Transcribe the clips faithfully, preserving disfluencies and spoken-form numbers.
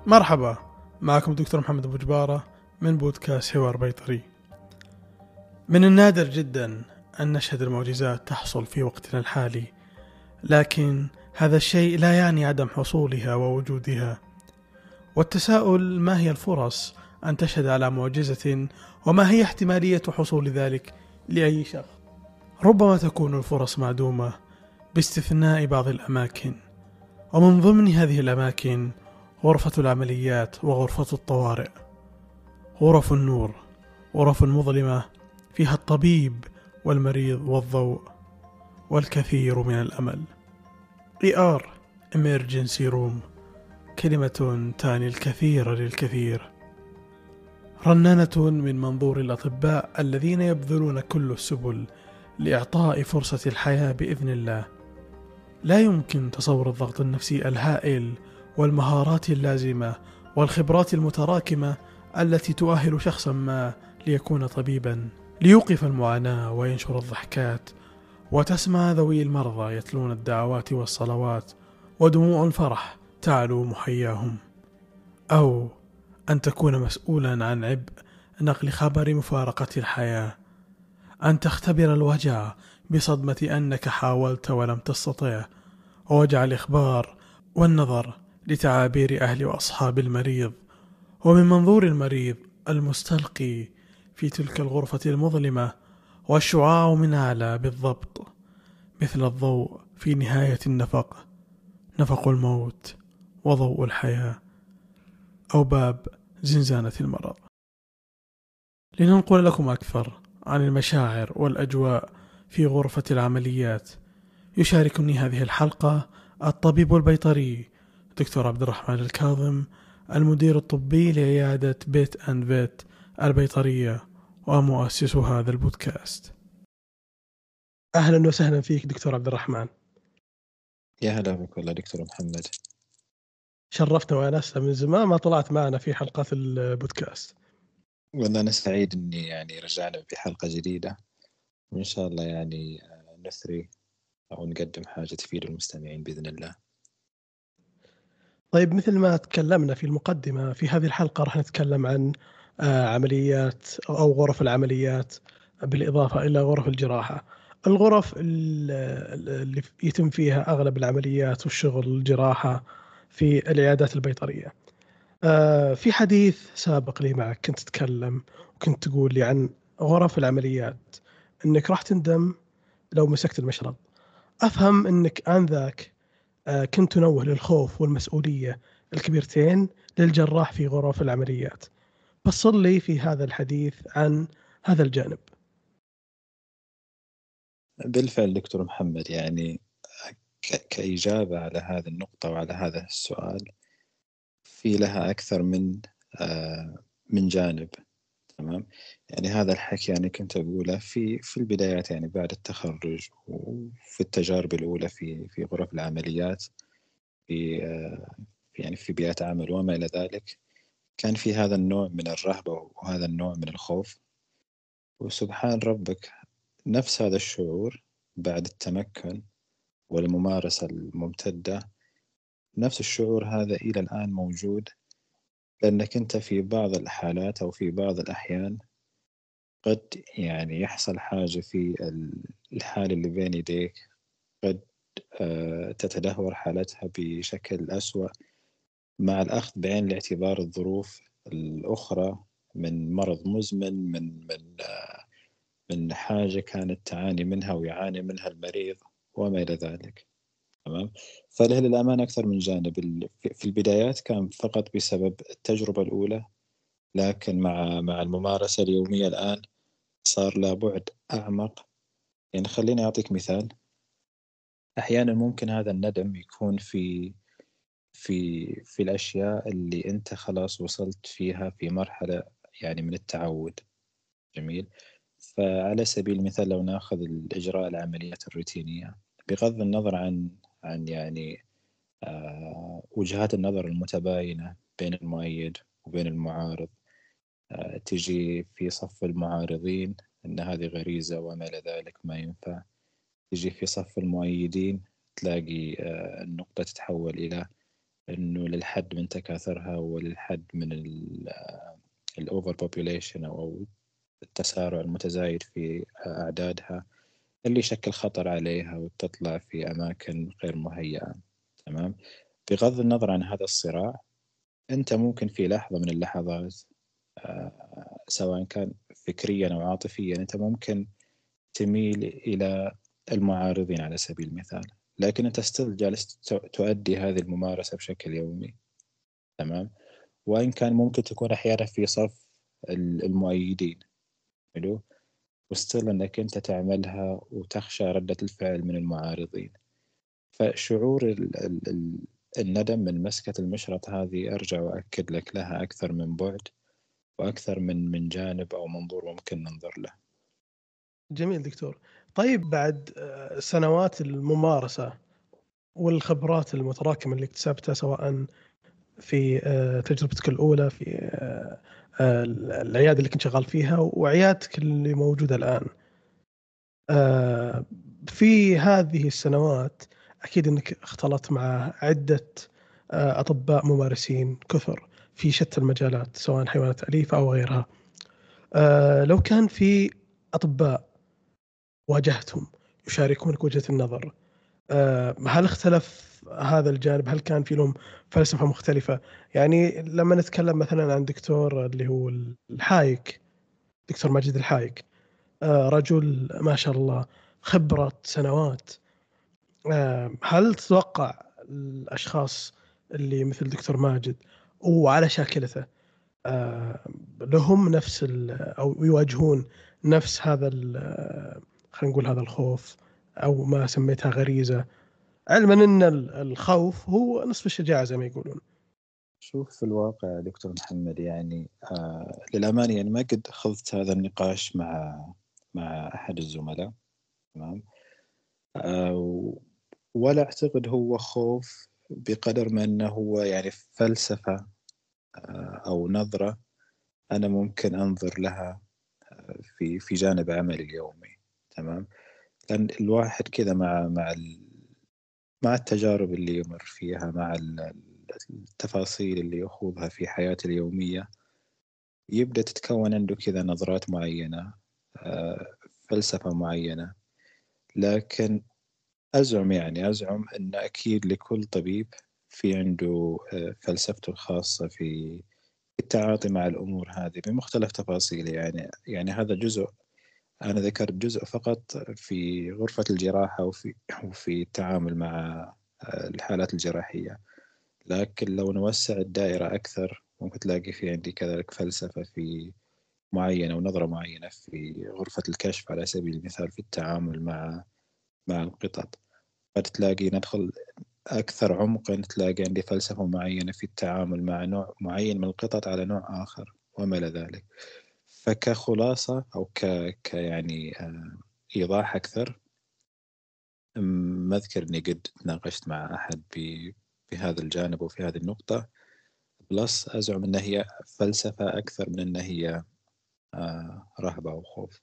مرحبا، معكم دكتور محمد أبو جبارة من بودكاست حوار بيطري. من النادر جدا أن نشهد المعجزات تحصل في وقتنا الحالي، لكن هذا الشيء لا يعني عدم حصولها ووجودها. والتساؤل: ما هي الفرص أن تشهد على معجزة، وما هي احتمالية حصول ذلك لأي شخص؟ ربما تكون الفرص معدومة باستثناء بعض الأماكن، ومن ضمن هذه الأماكن غرفة العمليات وغرفة الطوارئ، غرف النور، غرف مظلمة فيها الطبيب والمريض والضوء والكثير من الأمل. إي آر Emergency Room، كلمة تعني الكثير للكثير، رنانة من منظور الأطباء الذين يبذلون كل السبل لإعطاء فرصة الحياة بإذن الله. لا يمكن تصور الضغط النفسي الهائل والمهارات اللازمة والخبرات المتراكمة التي تؤهل شخصا ما ليكون طبيبا، ليوقف المعاناة وينشر الضحكات، وتسمع ذوي المرضى يتلون الدعوات والصلوات ودموع الفرح تعلو محياهم. أو أن تكون مسؤولا عن عبء نقل خبر مفارقة الحياة، أن تختبر الوجع بصدمة أنك حاولت ولم تستطع، ووجع الإخبار والنظر لتعابير أهل وأصحاب المريض، ومن منظور المريض المستلقي في تلك الغرفة المظلمة، والشعاع من أعلى بالضبط مثل الضوء في نهاية النفق، نفق الموت وضوء الحياة، أو باب زنزانة المرض. لننقل لكم أكثر عن المشاعر والأجواء في غرفة العمليات، يشاركني هذه الحلقة الطبيب البيطري دكتور عبد الرحمن الكاظم، المدير الطبي لعيادة بيت أند فيت البيطرية ومؤسس هذا البودكاست. أهلا وسهلا فيك دكتور عبد الرحمن. يا هلا بك والله دكتور محمد، شرفتنا وأنسنا، من زمان ما طلعت معنا في حلقات البودكاست. والله أنا سعيد إني يعني رجعنا بحلقة جديدة، وإن شاء الله يعني نثري أو نقدم حاجة تفيد المستمعين بإذن الله. طيب، مثل ما تكلمنا في المقدمة، في هذه الحلقة راح نتكلم عن عمليات أو غرف العمليات، بالإضافة إلى غرف الجراحة، الغرف اللي يتم فيها أغلب العمليات والشغل الجراحة في العيادات البيطرية. في حديث سابق لي معك كنت تتكلم وكنت تقول لي عن غرف العمليات أنك راح تندم لو مسكت المشرط. أفهم أنك آنذاك كنت تنوه للخوف والمسؤولية الكبيرتين للجراح في غرف العمليات. فصل لي في هذا الحديث عن هذا الجانب. بالفعل دكتور محمد، يعني كإجابة على هذه النقطة وعلى هذا السؤال في لها أكثر من من جانب. تمام، يعني هذا الحكي يعني كنت أقوله في في البدايات، يعني بعد التخرج وفي التجارب الأولى في في غرف العمليات، في يعني في بيئة عمل وما إلى ذلك، كان في هذا النوع من الرهبة وهذا النوع من الخوف. وسبحان ربك، نفس هذا الشعور بعد التمكن والممارسة الممتدة، نفس الشعور هذا إلى الآن موجود، لأنك أنت في بعض الحالات أو في بعض الأحيان قد يعني يحصل حاجة في الحالة اللي بين يديك، قد تتدهور حالتها بشكل أسوأ مع الأخذ بعين الاعتبار الظروف الأخرى من مرض مزمن، من من من حاجة كانت تعاني منها ويعاني منها المريض وما إلى ذلك. تمام، فله للأمانة أكثر من جانب. في البدايات كان فقط بسبب التجربة الأولى، لكن مع مع الممارسة اليومية الآن صار له بعد أعمق. يعني خليني أعطيك مثال. أحيانا ممكن هذا الندم يكون في في في الأشياء اللي أنت خلاص وصلت فيها في مرحلة يعني من التعود. جميل، فعلى سبيل المثال لو ناخذ الإجراء العمليات الروتينية، بغض النظر عن عن يعني آه وجهات النظر المتباينة بين المؤيد وبين المعارض، آه تجي في صف المعارضين أن هذه غريزة وما إلى ذلك ما ينفع، تجي في صف المؤيدين تلاقي آه النقطة تتحول إلى إنه للحد من تكاثرها وللحد من الأوفر بوبوليشن أو التسارع المتزايد في أعدادها اللي يشكل خطر عليها وتطلع في أماكن غير مهيئة. تمام. بغض النظر عن هذا الصراع، أنت ممكن في لحظة من اللحظات آه، سواء كان فكريا أو عاطفيا أنت ممكن تميل إلى المعارضين على سبيل المثال، لكن أنت ستيل جالس تؤدي هذه الممارسة بشكل يومي. تمام. وإن كان ممكن تكون أحيانا في صف المؤيدين، حلو، وستيل أنك أنت تعملها وتخشى ردة الفعل من المعارضين. فشعور ال ال ال الندم من مسكة المشرط هذه أرجع وأكد لك لها أكثر من بعد وأكثر من من جانب أو منظور ممكن ننظر له. جميل دكتور. طيب بعد سنوات الممارسة والخبرات المتراكمة اللي اكتسبتها سواء في تجربتك الأولى في العيادة اللي كنت شغال فيها وعيادتك اللي موجودة الآن، في هذه السنوات أكيد أنك اختلطت مع عدة أطباء ممارسين كثر في شتى المجالات سواء حيوانات أليفة أو غيرها. لو كان في أطباء واجهتهم يشاركونك وجهة النظر، هل اختلف هذا الجانب؟ هل كان في لهم فلسفة مختلفة؟ يعني لما نتكلم مثلا عن دكتور اللي هو الحايك، دكتور ماجد الحايك، رجل ما شاء الله خبرة سنوات، هل تتوقع الأشخاص اللي مثل دكتور ماجد وعلى شاكلته لهم نفس أو يواجهون نفس هذا خلينا نقول هذا الخوف أو ما سميتها غريزة، علما أن الخوف هو نصف الشجاعة زي ما يقولون؟ شوف في الواقع دكتور محمد، يعني آه للأمانة يعني ما قد خضت هذا النقاش مع مع أحد الزملاء. تمام. آه ولا أعتقد هو خوف بقدر ما أنه هو يعني فلسفة آه أو نظرة أنا ممكن أنظر لها في في جانب عملي اليومي. تمام. لأن الواحد كذا مع مع مع التجارب اللي يمر فيها، مع التفاصيل اللي يخوضها في حياته اليومية، يبدأ تتكون عنده كذا نظرات معينة، فلسفة معينة. لكن أزعم يعني أزعم أن أكيد لكل طبيب في عنده فلسفته الخاصة في التعاطي مع الأمور هذه بمختلف تفاصيلها. يعني يعني هذا جزء، أنا ذكرت جزء فقط في غرفة الجراحة وفي وفي التعامل مع الحالات الجراحية، لكن لو نوسع الدائرة أكثر ممكن تلاقي في عندي كذلك فلسفة في معينة ونظرة معينة في غرفة الكشف على سبيل المثال في التعامل مع مع القطط. قد تلاقي ندخل أكثر عمقا تلاقي عندي فلسفة معينة في التعامل مع نوع معين من القطط على نوع آخر وما إلى ذلك. فكخلاصة أو ك, ك يعني إيضاح أكثر، ما أذكر أني قد تناقشت مع أحد بهذا الجانب وفي هذه النقطة. بلس أزعم أنها هي فلسفة أكثر من أنها هي رهبة أو خوف.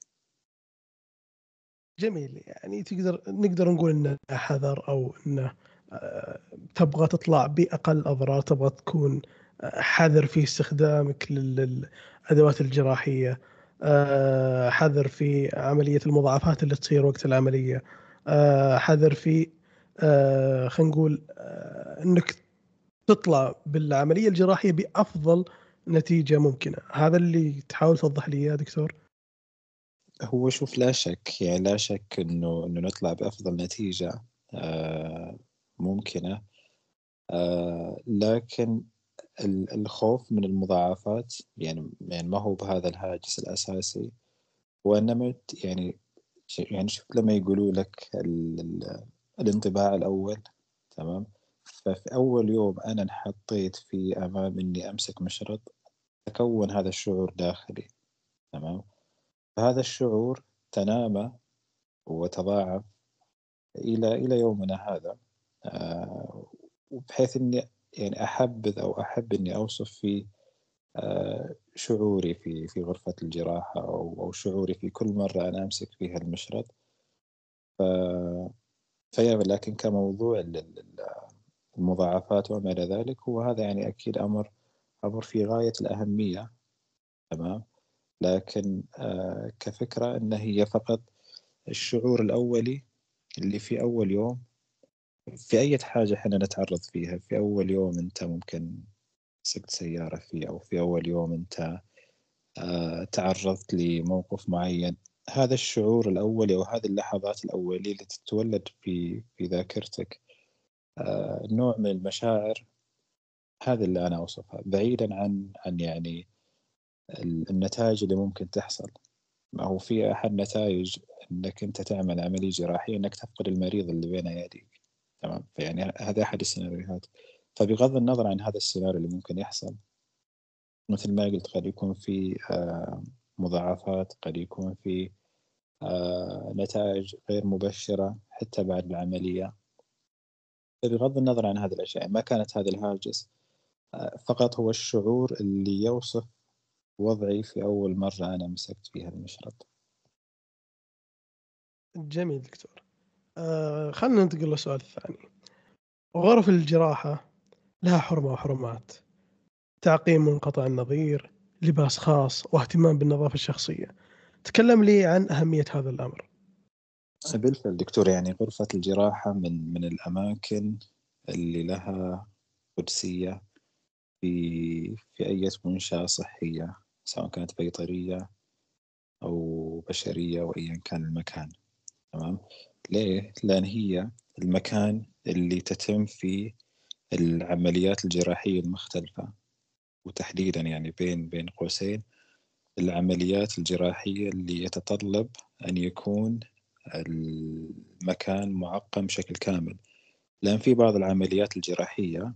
جميل. يعني تقدر نقدر نقول إنه حذر أو إنه تبغى تطلع بأقل أضرار، تبغى تكون حذر في استخدامك للأدوات الجراحية، حذر في عملية المضاعفات اللي تصير وقت العملية، حذر في خلينا نقول إنك تطلع بالعملية الجراحية بأفضل نتيجة ممكنة. هذا اللي تحاول توضح لي يا دكتور؟ هو شوف، لا شك يعني لا شك إنه إنه نطلع بأفضل نتيجة آه ممكنة، آه لكن الخوف من المضاعفات يعني يعني ما هو بهذا الهاجس الأساسي، وإنما يعني يعني شوف لما يقولوا لك ال ال الانطباع الأول. تمام. ففي أول يوم أنا انحطيت في أمام إني أمسك مشرط تكون هذا الشعور داخلي. تمام. فهذا الشعور تنامى وتضاعف إلى إلى يومنا هذا، آه بحيث إني يعني أحبذ أو أحب إني أوصف فيه آه شعوري في في غرفة الجراحة أو أو شعوري في كل مرة أنا أمسك فيها المشرط. ف فيا لكن كموضوع المضاعفات وما إلى ذلك، هو هذا يعني أكيد أمر أمر في غاية الأهمية. تمام. لكن آه كفكرة أن هي فقط الشعور الأولي اللي في أول يوم في أي حاجة إحنا نتعرض فيها. في أول يوم أنت ممكن سقت سيارة فيه، أو في أول يوم أنت آه تعرضت لموقف معين، هذا الشعور الأولي أو هذه اللحظات الأولية اللي تتولد في في ذاكرتك آه نوع من المشاعر. هذا اللي أنا أوصفها، بعيدا عن عن يعني النتائج اللي ممكن تحصل. ما هو في أحد نتائج أنك أنت تعمل عملية جراحية أنك تفقد المريض اللي بين يديك. تمام. فيعني هذا أحد السيناريوهات. فبغض النظر عن هذا السيناريو اللي ممكن يحصل، مثل ما قلت قد يكون في آه مضاعفات، قد يكون في آه نتائج غير مبشرة حتى بعد العملية. فبغض النظر عن هذه الأشياء، ما كانت هذا الهاجس آه فقط هو الشعور اللي يوصف وضعي في أول مرة أنا مسكت فيها المشرط. جميل دكتور. آه خلنا ننتقل للسؤال الثاني. غرف الجراحة لها حرمة وحرمات، تعقيم منقطع النظير، لباس خاص، واهتمام بالنظافة الشخصية. تكلم لي عن أهمية هذا الأمر. بالفعل دكتور، يعني غرفة الجراحة من من الأماكن اللي لها قدسية في في أي منشأة صحية، سواء كانت بيطرية أو بشرية وأيا كان المكان. تمام. ليه؟ لأن هي المكان اللي تتم فيه العمليات الجراحية المختلفة، وتحديدا يعني بين بين قوسين العمليات الجراحية اللي يتطلب أن يكون المكان معقم بشكل كامل. لأن في بعض العمليات الجراحية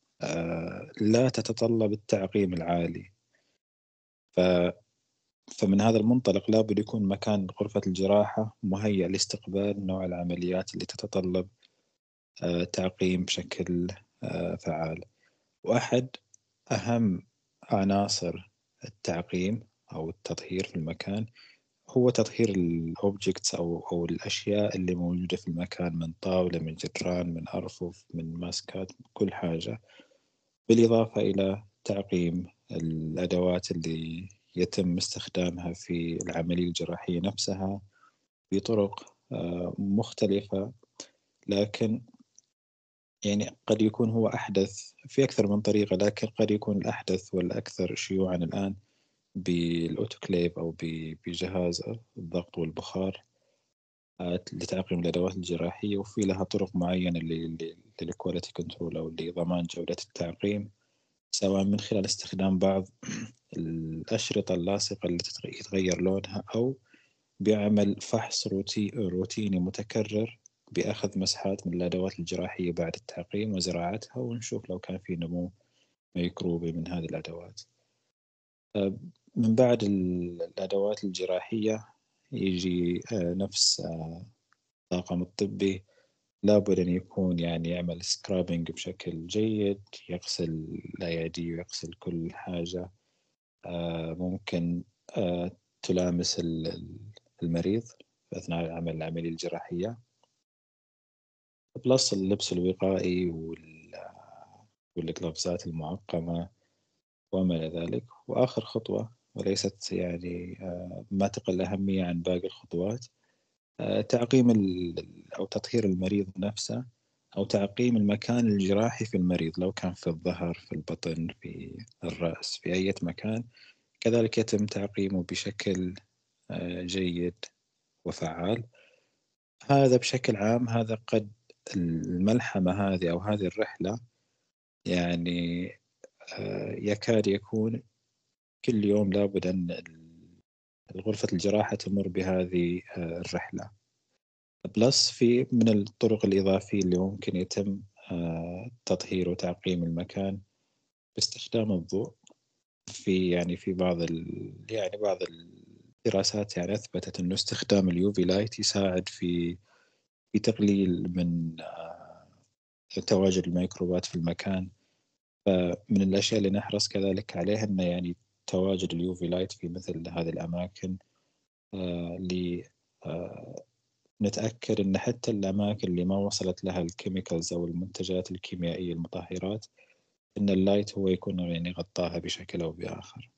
لا تتطلب التعقيم العالي. ف فمن هذا المنطلق لابد يكون مكان غرفة الجراحة مهيأ لاستقبال نوع العمليات اللي تتطلب تعقيم بشكل فعال. وأحد أهم عناصر التعقيم أو التطهير في المكان هو تطهير الأوبجكتس أو أو الأشياء اللي موجودة في المكان، من طاولة، من جدران، من أرفف، من ماسكات، كل حاجة، بالإضافة إلى تعقيم الأدوات اللي يتم استخدامها في العملية الجراحية نفسها بطرق مختلفة. لكن يعني قد يكون هو أحدث في أكثر من طريقة، لكن قد يكون الأحدث والأكثر شيوعا الآن بالأوتوكليف أو بجهاز الضغط والبخار لتعقيم الأدوات الجراحية. وفي لها طرق معينة للكواليتي كنترول أو لضمان جودة التعقيم، سواء من خلال استخدام بعض الأشرطة اللاصقة اللي يتغير لونها، أو بعمل فحص روتي روتيني متكرر بأخذ مسحات من الأدوات الجراحية بعد التعقيم وزراعتها، ونشوف لو كان في نمو ميكروبي من هذه الأدوات. من بعد الأدوات الجراحية يجي نفس الطاقم الطبي، لابد أن يكون يعني يعمل سكرابينج بشكل جيد، يغسل الأيادي ويغسل كل حاجة ممكن تلامس المريض أثناء العمل العملية الجراحية، بلس اللبس الوقائي والقفازات المعقمة وما إلى ذلك. وآخر خطوة وليست يعني ما تقل أهمية عن باقي الخطوات، تعقيم أو تطهير المريض نفسه، أو تعقيم المكان الجراحي في المريض، لو كان في الظهر، في البطن، في الرأس، في أي مكان، كذلك يتم تعقيمه بشكل جيد وفعال. هذا بشكل عام. هذا قد الملحمة هذه أو هذه الرحلة يعني يكاد يكون كل يوم لابد أن غرفة الجراحة تمر بهذه الرحلة. بلس في من الطرق الإضافية اللي ممكن يتم تطهير وتعقيم المكان باستخدام الضوء. في يعني في بعض ال يعني بعض الدراسات يعني أثبتت إنه استخدام اليوفي لايت يساعد في في تقليل من تواجد الميكروبات في المكان. فمن الأشياء اللي نحرص كذلك عليها إنه يعني تواجد اليوفي لايت في مثل هذه الأماكن نتأكد أن حتى الأماكن اللي ما وصلت لها الكيميكالز أو المنتجات الكيميائية المطهرات أن اللايت هو يكون يعني غطاها بشكل أو بآخر.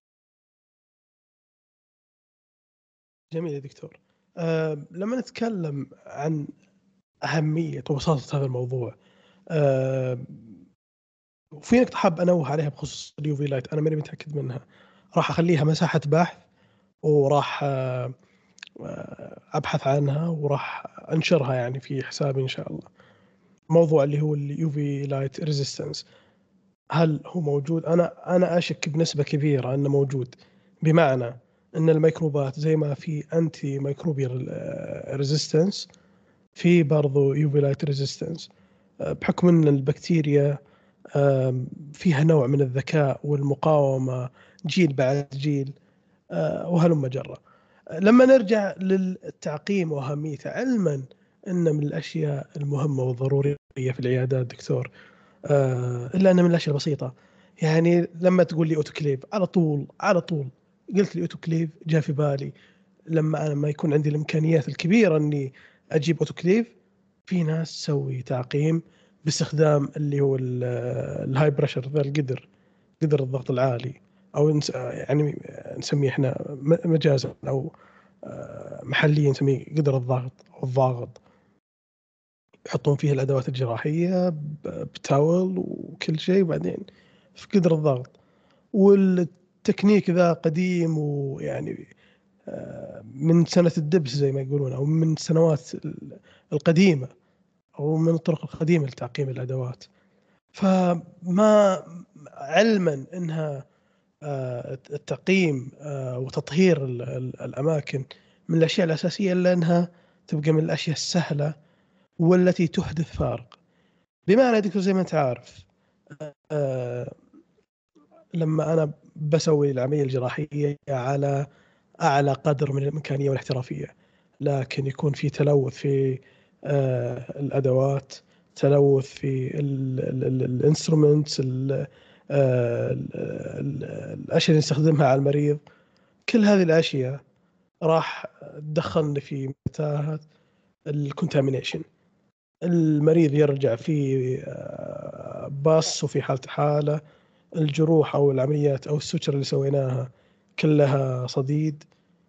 جميل يا دكتور. أه لما نتكلم عن أهمية وبساطة هذا الموضوع، أه وفي نقطة حاب أنوه عليها بخصوص اليو في لايت، أنا ماني متأكد منها، راح أخليها مساحة بحث وراح أه أبحث عنها وراح أنشرها يعني في حسابي إن شاء الله. موضوع اللي هو اليو في لايت ريزيستنس، هل هو موجود؟ أنا أنا أشك بنسبة كبيرة أنه موجود، بمعنى أن الميكروبات زي ما في أنتي ميكروبيال ريزيستنس في برضو يو في لايت ريزيستنس، بحكم أن البكتيريا فيها نوع من الذكاء والمقاومة جيل بعد جيل وهلم جرة. لما نرجع للتعقيم وأهميته، علما أن من الأشياء المهمة والضرورية في العيادات دكتور، إلا أن من الأشياء البسيطة، يعني لما تقول لي أوتوكليف على طول على طول قلت لي أوتوكليف جاء في بالي. لما أنا ما يكون عندي الإمكانيات الكبيرة أني أجيب أوتوكليف، في ناس تسوي تعقيم باستخدام اللي هو الهاي بريشر، ذا القدر قدر الضغط العالي، أو يعني نسميه إحنا مجازا أو محليا نسميه قدر الضغط أو الضاغط. يحطون فيه الأدوات الجراحية بتاول وكل شيء، وبعدين في قدر الضغط. والتكنيك ذا قديم، ويعني من سنة الدبس زي ما يقولون، أو من السنوات القديمة، أو من الطرق القديمة لتعقيم الأدوات. فما علما أنها التعقيم وتطهير الأماكن من الأشياء الأساسية، إلا أنها تبقى من الأشياء السهلة والتي تحدث فارق. بمعنى دكتور زي ما أنت عارف، لما أنا بسوي العملية الجراحية على أعلى قدر من الإمكانية والاحترافية، لكن يكون في تلوث في الأدوات، تلوث في الانسترومنتس، الأشياء اللي نستخدمها على المريض، كل هذه الأشياء راح تدخلني في متاهة الكونتامينيشن. المريض يرجع في باص وفي حالة حالة، الجروح أو العمليات أو السوتشر اللي سويناها كلها صديد.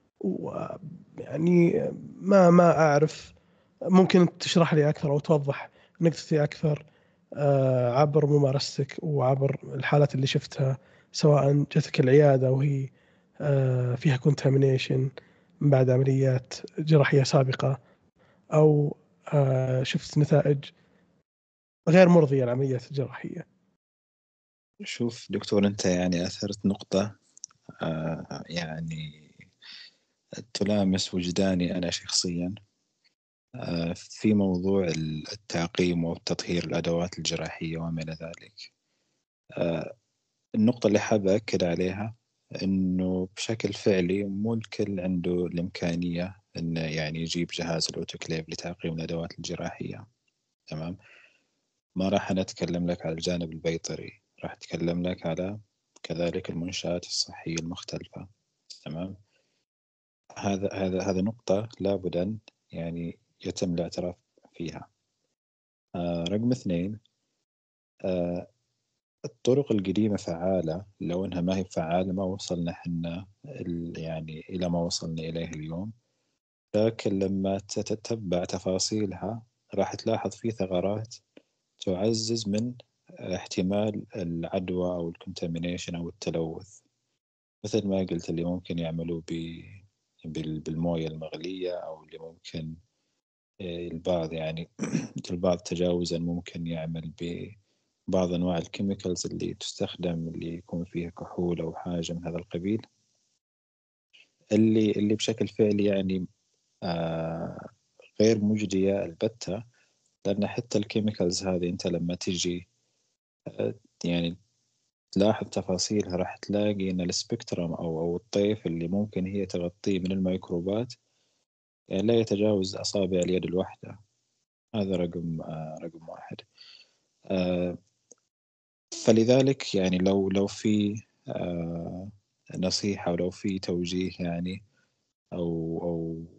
ويعني ما ما أعرف، ممكن تشرح لي أكثر أو توضح نقطتي أكثر عبر ممارستك وعبر الحالات اللي شفتها، سواء جتك العيادة وهي فيها كونتامينيشن بعد عمليات جراحية سابقة، أو شفت نتائج غير مرضية العمليات الجراحية. شوف دكتور، أنت يعني أثرت نقطة آه يعني تلامس وجداني أنا شخصيا آه في موضوع التعقيم وتطهير الأدوات الجراحية وما إلى ذلك. آه النقطة اللي حاب أكد عليها إنه بشكل فعلي مو الكل عنده الإمكانية إنه يعني يجيب جهاز الأوتوكليف لتعقيم الأدوات الجراحية. تمام. ما راح نتكلم لك على الجانب البيطري، راح أتكلم لك على كذلك المنشآت الصحية المختلفة. تمام. هذا هذا هذا نقطة لابد أن يعني يتم الاعتراف فيها. آه رقم اثنين، آه الطرق القديمة فعالة، لو أنها ما هي فعالة ما وصلنا حنا يعني إلى ما وصلنا إليه اليوم. لكن لما تتتبع تفاصيلها راح تلاحظ في ثغرات تعزز من احتمال العدوى أو الكونتامينيشن أو التلوث، مثل ما قلت اللي ممكن يعملوا بالموية المغلية، أو اللي ممكن البعض يعني البعض تجاوزا ممكن يعمل ببعض أنواع الكيميكالز اللي تستخدم اللي يكون فيها كحول أو حاجة من هذا القبيل، اللي اللي بشكل فعلي يعني آه غير مجدية البتة. لأن حتى الكيميكالز هذه أنت لما تجي آه يعني تلاحظ تفاصيلها راح تلاقي أن السبكترم أو أو الطيف اللي ممكن هي تغطيه من الميكروبات يعني لا يتجاوز أصابع اليد الواحدة. هذا رقم آه رقم واحد. آه فلذلك يعني لو لو في آه نصيحة ولو في توجيه يعني أو أو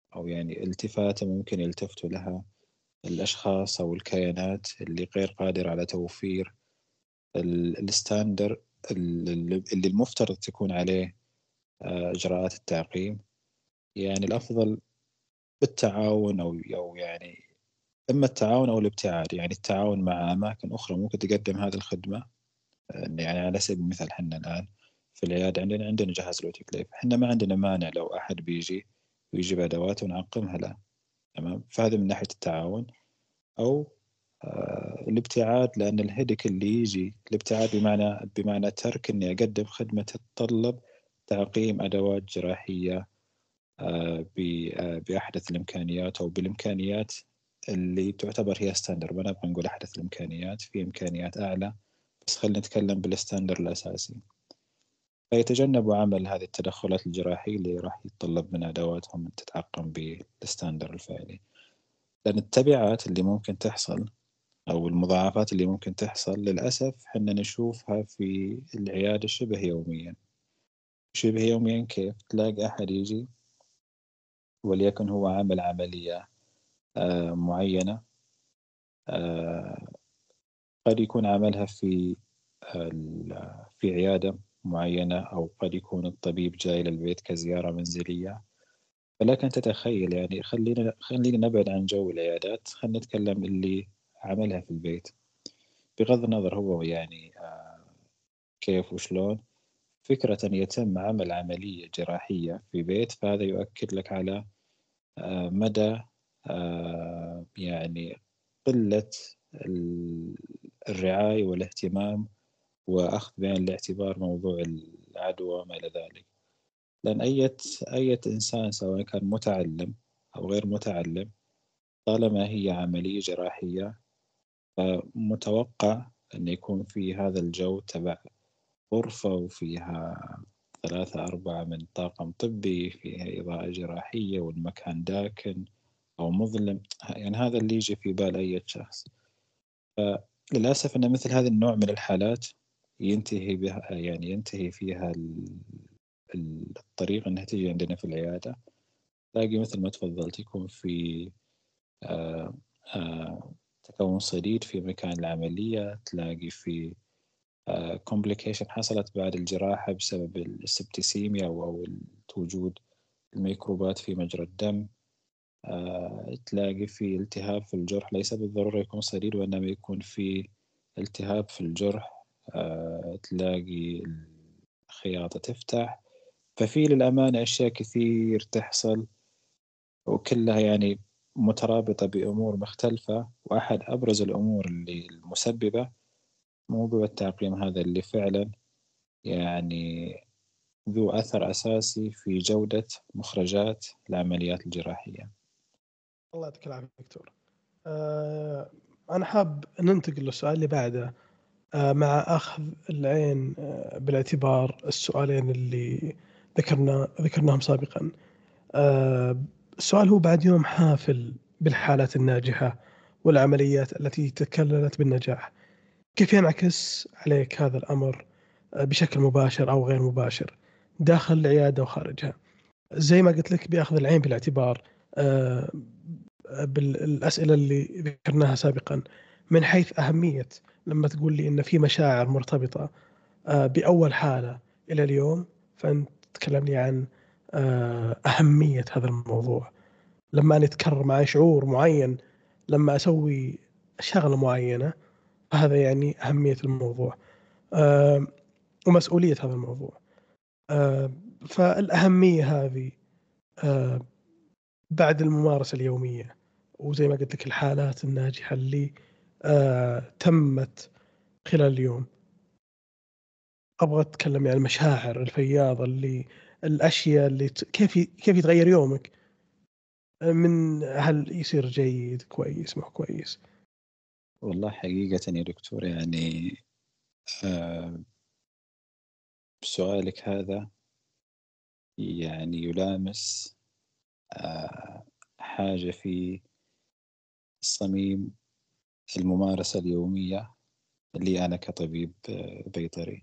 أو يعني التفاتة ممكن يلتفتوا لها الأشخاص أو الكيانات اللي غير قادرة على توفير الستاندر اللي المفترض تكون عليه إجراءات التعقيم. يعني الأفضل بالتعاون أو أو يعني إما التعاون أو الابتعاد. يعني التعاون مع أماكن أخرى ممكن تقدم هذه الخدمة. يعني على سبيل المثال حنا الآن في العيادة عندنا عندنا جهاز الأوتوكليف، حنا ما عندنا مانع لو أحد بيجي ويجيب أدوات ونعقمها له، تمام. فهذا من ناحية التعاون. أو آه الابتعاد، لأن الهدك اللي يجي الابتعاد بمعنى بمعنى ترك إني أقدم خدمة تتطلب تعقيم أدوات جراحية آه بأحدث الإمكانيات أو بالإمكانيات اللي تعتبر هي ستاندر. ما نبغى نقول أحدث الإمكانيات، في إمكانيات أعلى، بس خلينا نتكلم بالستاندر الأساسي. فيتجنبوا عمل هذه التدخلات الجراحية اللي راح يتطلب من أدواتهم تتعقم بالستاندر الفعلي. لأن التبعات اللي ممكن تحصل أو المضاعفات اللي ممكن تحصل للأسف حنا نشوفها في العيادة شبه يوميا. شبه يوميا كيف؟ تلاقي أحد يجي وليكن هو عمل عملية آه معينة، آه قد يكون عملها في في عيادة معينة، أو قد يكون الطبيب جاي للبيت كزيارة منزلية. فلكن تتخيل، يعني خلينا خلينا نبعد عن جو العيادات، خلينا نتكلم اللي عملها في البيت. بغض النظر هو يعني كيف وشلون، فكرة أن يتم عمل عملية جراحية في بيت، فهذا يؤكد لك على مدى يعني قلة الرعاية والاهتمام وأخذ بعين الاعتبار موضوع العدوى وما إلى ذلك. لأن أي أي إنسان سواء كان متعلم أو غير متعلم، طالما هي عملية جراحية فمتوقع أن يكون في هذا الجو تبع غرفة وفيها ثلاثة أربعة من طاقم طبي، فيها إضاءة جراحية والمكان داكن أو مظلم. يعني هذا اللي يجي في بال أي شخص. فللأسف أن مثل هذا النوع من الحالات ينتهي بها يعني ينتهي فيها الطريق أنها تجي عندنا في العيادة، تلاقي مثل ما تفضلت يكون في آآ آآ تكون صديد في مكان العملية، تلاقي في آآ complication حصلت بعد الجراحة بسبب السبتسيميا أو وجود الميكروبات في مجرى الدم. آآ تلاقي في التهاب في الجرح، ليس بالضرورة يكون صديد وإنما يكون في التهاب في الجرح. آآ تلاقي الخياطة تفتح. ففي للأمانة أشياء كثير تحصل وكلها يعني مترابطة بأمور مختلفة. وأحد أبرز الأمور اللي المسببة موضوع التعقيم هذا، اللي فعلا يعني ذو أثر أساسي في جودة مخرجات العمليات الجراحية. الله يعطيك العافية دكتور. أه أنا حاب ننتقل للسؤال اللي بعده، أه مع أخذ العين أه بالاعتبار السؤالين اللي ذكرنا ذكرناهم سابقا. أه السؤال هو: بعد يوم حافل بالحالات الناجحة والعمليات التي تكللت بالنجاح، كيف ينعكس عليك هذا الأمر بشكل مباشر أو غير مباشر داخل العيادة وخارجها؟ زي ما قلت لك، بأخذ العين بالاعتبار أه بالأسئلة اللي ذكرناها سابقا، من حيث أهمية، لما تقول لي إن في مشاعر مرتبطة بأول حالة إلى اليوم، فأنت تكلمني عن أهمية هذا الموضوع. لما أنا يتكرر معي شعور معين لما أسوي شغلة معينة، فهذا يعني أهمية الموضوع ومسؤولية هذا الموضوع. فالأهمية هذه بعد الممارسة اليومية، وزي ما قلت لك الحالات الناجحة اللي آه تمت خلال اليوم، أبغى أتكلم يعني المشاعر الفياضة، اللي الأشياء اللي ت... كيف ي... كيف يتغير يومك من هل يصير جيد كويس مو كويس. والله حقيقة يا دكتور، يعني آه سؤالك هذا يعني يلامس آه حاجة في صميم الممارسة اليومية اللي أنا كطبيب بيطري.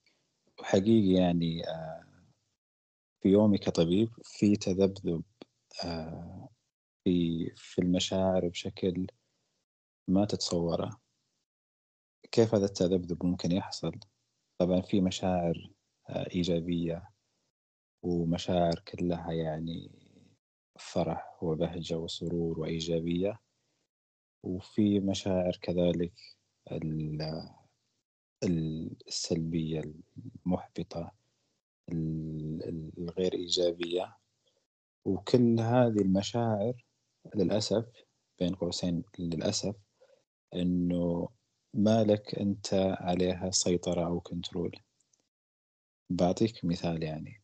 وحقيقي يعني في يومي كطبيب في تذبذب آه، في في المشاعر بشكل ما تتصوره. كيف هذا التذبذب ممكن يحصل؟ طبعا في مشاعر آه، إيجابية، ومشاعر كلها يعني فرح وبهجة وسرور وإيجابية، وفي مشاعر كذلك ال- السلبية المحبطة ال- الغير إيجابية. وكل هذه المشاعر للأسف، بين قوسين للأسف، أنه ما لك أنت عليها سيطرة أو كنترول. بعطيك مثال يعني،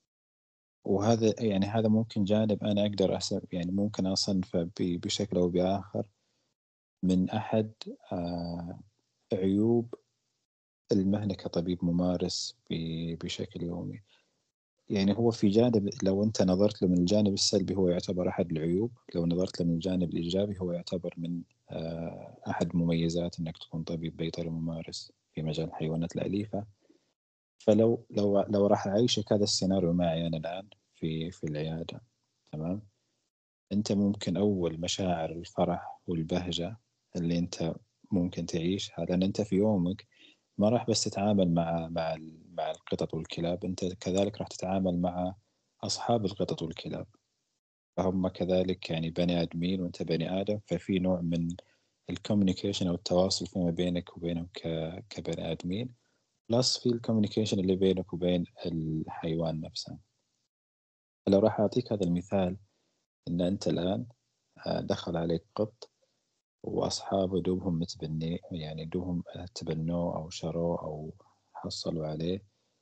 وهذا يعني هذا ممكن جانب أنا أقدر أسب يعني ممكن أصنفه ب- بشكل أو بآخر من أحد آه، عيوب المهنة كطبيب ممارس ب- بشكل يومي. يعني هو في جانب لو أنت نظرت له من الجانب السلبي هو يعتبر أحد العيوب، لو نظرت له من الجانب الإيجابي هو يعتبر من آه، أحد مميزات أنك تكون طبيب بيطري ممارس في مجال الحيوانات الأليفة. فلو لو لو راح أعيشك هذا السيناريو معي أنا الآن في في العيادة، تمام؟ أنت ممكن أول مشاعر الفرح والبهجة اللي أنت ممكن تعيشها، لأن أنت في يومك ما راح بس تتعامل مع مع مع القطط والكلاب، أنت كذلك راح تتعامل مع أصحاب القطط والكلاب، فهم كذلك يعني بني آدمين وأنت بني آدم، ففي نوع من الكوميونيكيشن أو التواصل فيما بينك وبينهم كبني آدمين، بلس في الكوميونيكيشن اللي بينك وبين الحيوان نفسه. فلو راح أعطيك هذا المثال، إن أنت الآن دخل عليك قط وأصحابه دوبهم متبني يعني دوبهم تبنوه أو شروه أو حصلوا عليه،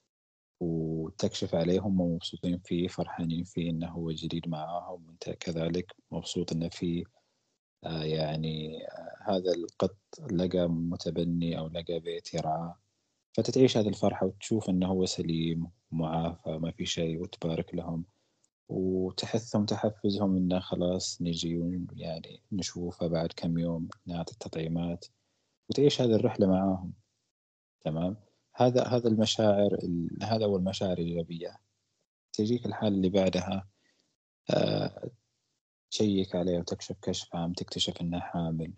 وتكشف عليهم ومبسوطين فيه فرحانين فيه إنه هو جديد معاهم، وأنت كذلك مبسوط إنه في آه يعني آه هذا القط لقى متبني أو لقى بيت يرعاه، فتتعيش هذه الفرحة وتشوف إنه هو سليم معافى ما في شيء، وتبارك لهم وتحثهم تحفزهم إنه خلاص نجي يعني نشوفه بعد كم يوم، نعطي التطعيمات وتعيش هذه الرحلة معاهم. تمام؟ هذا هذا المشاعر ال- هذا أول مشاعر إيجابية. تجيك الحالة اللي بعدها، آه، تشيك عليها وتكشف كشف عام تكتشف إنها حامل،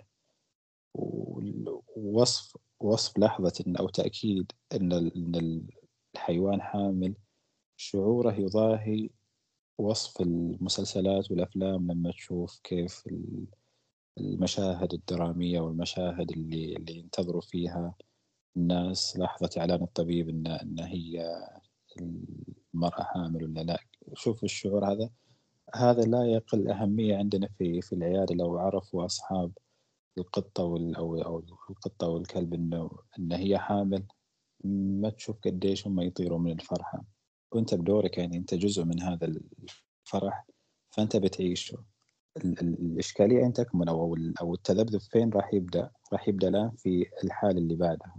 و- ووصف وصف لحظة إن أو تأكيد إن ال- إن الحيوان حامل شعوره يضاهي وصف المسلسلات والأفلام لما تشوف كيف المشاهد الدرامية والمشاهد اللي اللي ينتظروا فيها الناس لحظة إعلان الطبيب إن إن هي المرأة حامل ولا لا. شوف الشعور هذا، هذا لا يقل أهمية عندنا في في العيادة. لو عرفوا أصحاب القطة وال أو أو القطة والكلب إنه إن هي حامل، ما تشوف قديش هم يطيروا من الفرحة، وأنت بدورك يعني أنت جزء من هذا الفرح، فأنت بتعيشه. ال- ال- الإشكالية أين تكمن أو أو ال- أو التذبذب فين راح يبدأ؟ راح يبدأ الآن في الحالة اللي بعدها.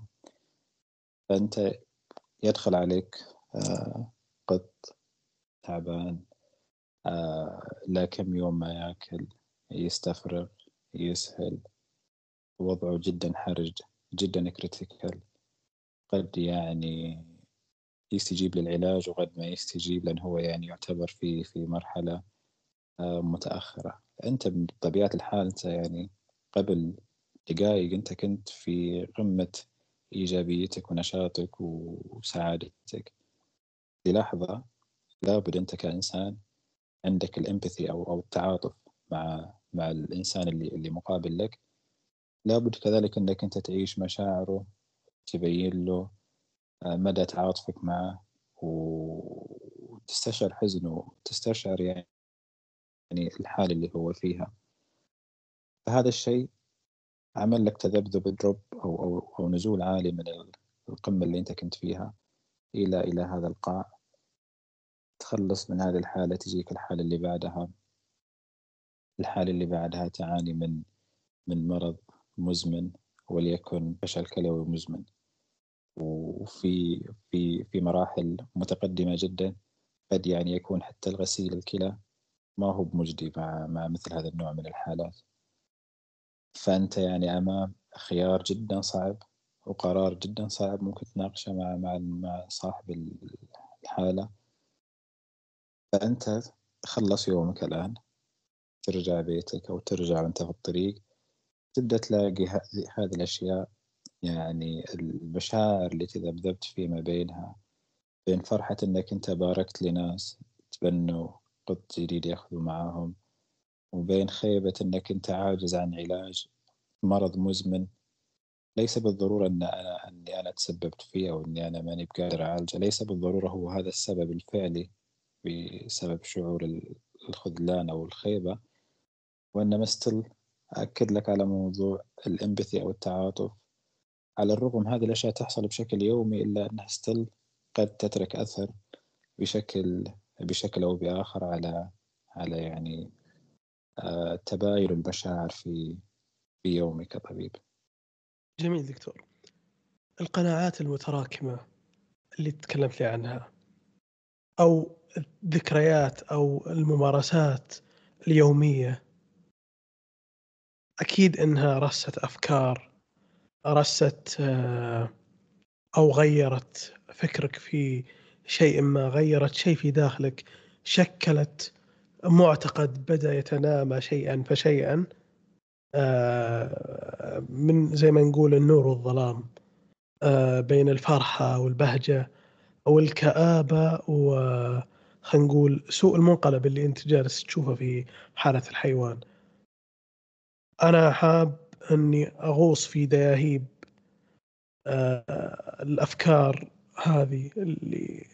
فأنت يدخل عليك آه، قط تعبان، آه، لا كم يوم ما ياكل، يستفرغ، يسهل، وضعه جدا حرج، جدا كريتيكال، قد يعني يستجيب للعلاج وقد ما يستجيب، لأن هو يعني يعتبر في في مرحلة آه، متأخرة. أنت بطبيعة الحال أنت يعني قبل دقائق أنت كنت في قمة إيجابيتك ونشاطك وسعادتك. للحظة لابد أنت كإنسان عندك الإمباثي أو أو التعاطف مع مع الإنسان اللي اللي مقابل لك. لابد كذلك أنك أنت تعيش مشاعره، تبين له آه، مدى تعاطفك معه، وتستشعر حزنه، وتستشعر يعني الحالة اللي هو فيها. فهذا الشيء عمل لك تذبذب دروب أو, أو, أو نزول عالي من القمة اللي أنت كنت فيها إلى إلى هذا القاع. تخلص من هذه الحالة تجيك الحالة اللي بعدها. الحالة اللي بعدها تعاني من من مرض مزمن، وليكن فشل كلوي مزمن، وفي في في مراحل متقدمة جدا قد يعني يكون حتى الغسيل الكلى ما هو مجدي مع مع مثل هذا النوع من الحالات. فأنت يعني أمام خيار جدا صعب وقرار جدا صعب ممكن تناقشه مع مع مع صاحب الحالة. فأنت خلص يومك الآن، ترجع بيتك أو ترجع وأنت في الطريق، تبدأ تلاقي هذه الأشياء، يعني المشاعر اللي تذبذبت في ما بينها، بين فرحة أنك أنت باركت لناس تبنوا قط جديد يأخذوا معاهم، وبين خيبة أنك أنت عاجز عن علاج مرض مزمن ليس بالضرورة أن أنا أني أنا تسببت فيه أو أني أنا ماني بقادر أعالجه، ليس بالضرورة هو هذا السبب الفعلي بسبب شعور الخذلان أو الخيبة، وإنما ستيل أأكد لك على موضوع الإمباثي أو التعاطف. على الرغم هذه الأشياء تحصل بشكل يومي إلا أنها ستيل قد تترك أثر بشكل بشكل أو بآخر على على يعني آه تباين المشاعر في في يومي كطبيب. جميل دكتور. القناعات المتراكمة اللي تكلمت لي عنها، أو الذكريات أو الممارسات اليومية، أكيد إنها رست أفكار، رست أو غيرت فكرك في شيء ما، غيرت شيء في داخلك، شكلت معتقد بدأ يتنامى شيئا فشيئا، من زي ما نقول النور والظلام، بين الفرحة والبهجة أو الكآبة وخلينا نقول سوء المنقلب اللي أنت جالس تشوفه في حالة الحيوان. أنا حاب أني أغوص في دياهيب الأفكار هذه اللي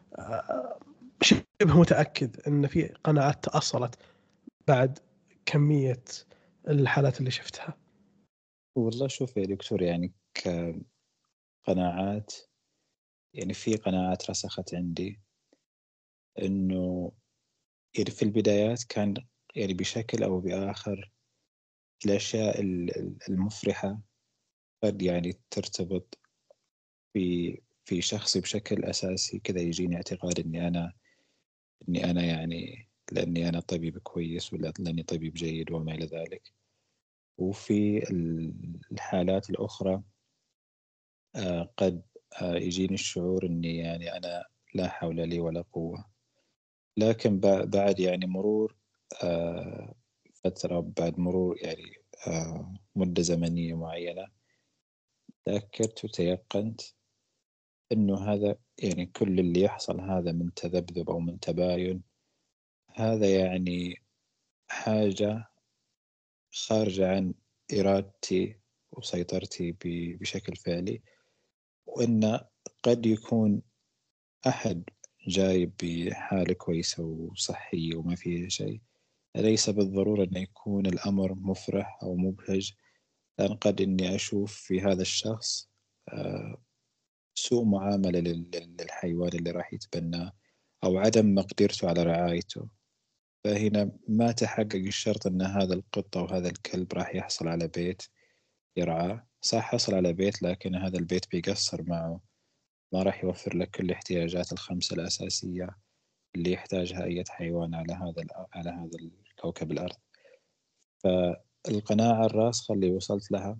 شبه متأكد أن في قناعات تأصلت بعد كمية الحالات اللي شفتها. والله شوف يا دكتور، يعني كقناعات، يعني في قناعات رسخت عندي إنه يعني في البدايات كان يعني بشكل أو بآخر الأشياء المفرحة قد يعني ترتبط في في شخصي بشكل أساسي كذا، يجيني اعتقاد إني أنا إني أنا يعني لأني أنا طبيب كويس ولا لأني طبيب جيد وما إلى ذلك. وفي الحالات الأخرى آه قد آه يجيني الشعور إني يعني أنا لا حول لي ولا قوة. لكن بعد يعني مرور آه فترة، بعد مرور يعني آه مدة زمنية معينة، تأكدت وتيقنت إنه هذا يعني كل اللي يحصل هذا من تذبذب أو من تباين، هذا يعني حاجة خارجة عن إرادتي وسيطرتي بشكل فعلي، وإن قد يكون أحد جاي بحالة كويسة وصحية وما فيها شيء، ليس بالضرورة أن يكون الأمر مفرح أو مبهج، لأن قد إني أشوف في هذا الشخص سوء معاملة للحيوان اللي راح يتبناه أو عدم مقدرته على رعايته. فهنا ما تحقق الشرط أن هذا القط أو هذا الكلب راح يحصل على بيت يرعاه. صح حصل على بيت، لكن هذا البيت بيقصر معه، ما راح يوفر لك كل الاحتياجات الخمسة الأساسية اللي يحتاجها أي حيوان على هذا على هذا الكوكب الأرض. فالقناعة الراسخة اللي وصلت لها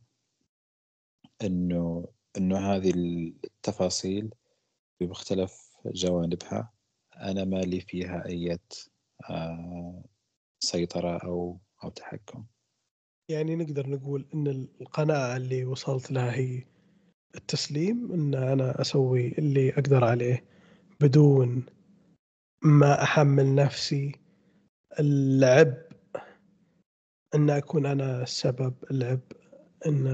إنه إنه هذه التفاصيل بمختلف جوانبها أنا ما لي فيها أي آه سيطرة أو أو تحكم. يعني نقدر نقول إن القناعة اللي وصلت لها هي التسليم، إن أنا أسوي اللي أقدر عليه بدون ما أحمل نفسي العبء، أن أكون أنا السبب، العبء أن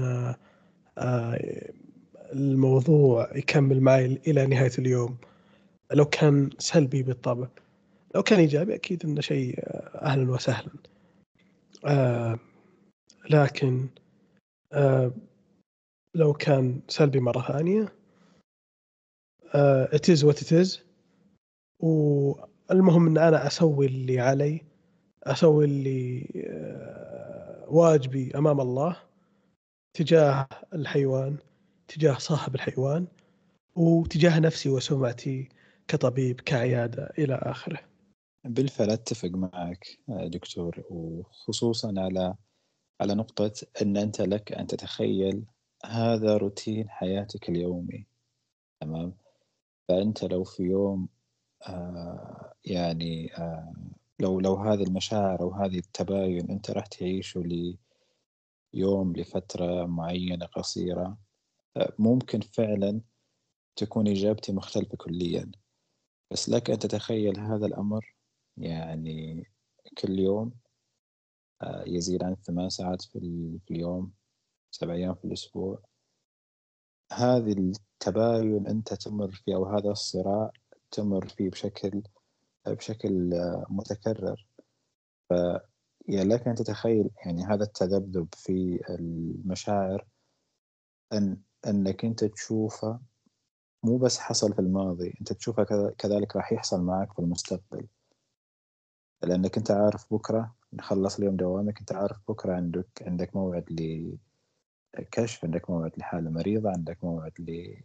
الموضوع يكمل معي إلى نهاية اليوم. لو كان سلبي بالطبع، لو كان إيجابي أكيد إنه شيء أهلا وسهلا. آه لكن آه لو كان سلبي مرة ثانية، آه it is what it is. والمهم إن أنا أسوي اللي علي، أسوي اللي آه واجبي أمام الله تجاه الحيوان، تجاه صاحب الحيوان، وتجاه نفسي وسمعتي كطبيب، كعيادة، إلى آخره. بالفعل أتفق معك دكتور، وخصوصا على على نقطة أن أنت لك أن تتخيل هذا روتين حياتك اليومي. تمام. فأنت لو في يوم آه يعني آه لو لو هذه المشاعر أو هذه التباين أنت راح تعيشه ليوم لفترة معينة قصيرة، ممكن فعلا تكون إجابتي مختلفة كليا. بس لك أن تتخيل هذا الأمر، يعني كل يوم يزيد عن ثمان ساعات في اليوم، سبع أيام في الأسبوع، هذه التباين أنت تمر فيه أو هذا الصراع تمر فيه بشكل بشكل متكرر. ف يا لك أن تتخيل يعني هذا التذبذب في المشاعر، أن أنك أنت تشوفه مو بس حصل في الماضي، أنت تشوفه كذلك راح يحصل معك في المستقبل، لأنك أنت عارف بكرة نخلص اليوم دوامك، أنت عارف بكرة عندك عندك موعد لكشف، عندك موعد لحالة مريضة، عندك موعد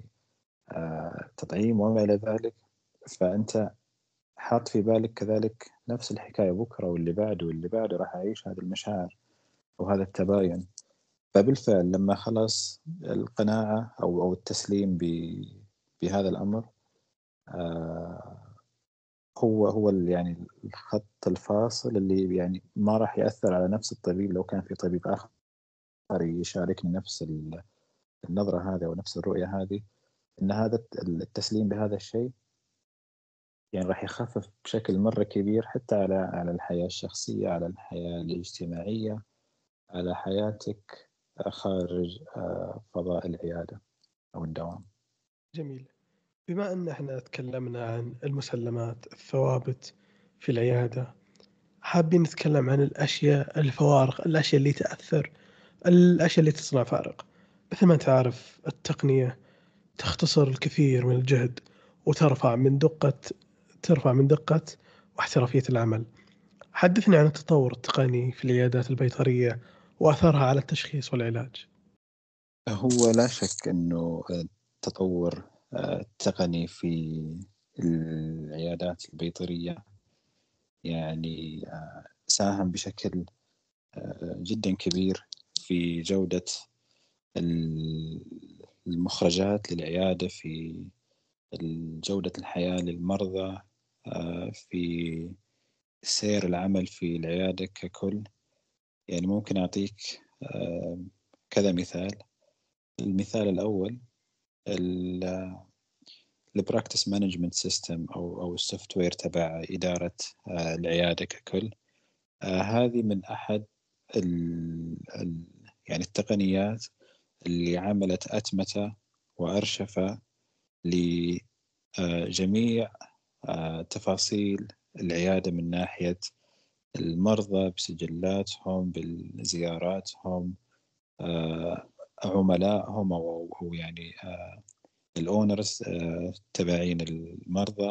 لتطعيم وما إلى ذلك. فأنت حاط في بالك كذلك نفس الحكاية بكرة واللي بعده واللي بعده راح أعيش هذه المشاعر وهذا التباين. فبالفعل لما خلص القناعة أو أو التسليم بهذا الأمر، آه هو هو يعني الخط الفاصل اللي يعني ما راح يأثر على نفس الطبيب لو كان في طبيب آخر يشاركني نفس النظرة هذه ونفس الرؤية هذه، إن هذا التسليم بهذا الشيء يعني راح يخفف بشكل مرة كبير حتى على على الحياة الشخصية، على الحياة الاجتماعية، على حياتك خارج فضاء العيادة أو الدوام. جميل. بما أن احنا تكلمنا عن المسلمات الثوابت في العيادة، حابين نتكلم عن الأشياء الفوارق، الأشياء اللي تأثر، الأشياء اللي تصنع فارق. مثل ما تعرف التقنية تختصر الكثير من الجهد وترفع من دقة ترفع من دقة واحترافية العمل. حدثني عن التطور التقني في العيادات البيطرية وأثرها على التشخيص والعلاج. هو لا شك أنه التطور التقني في العيادات البيطرية يعني ساهم بشكل جدا كبير في جودة المخرجات للعيادة، في جودة الحياة للمرضى، في سير العمل في العيادة ككل. يعني ممكن أعطيك كذا مثال. المثال الأول البراكتس مانجمنت سيستم أو أو السوفت وير تبع إدارة العيادة ككل. هذه من أحد ال ال يعني التقنيات اللي عملت أتمتة وأرشفة لجميع تفاصيل العيادة من ناحية المرضى بسجلاتهم، بالزياراتهم، عملائهم أو يعني الأونرز تبعين المرضى،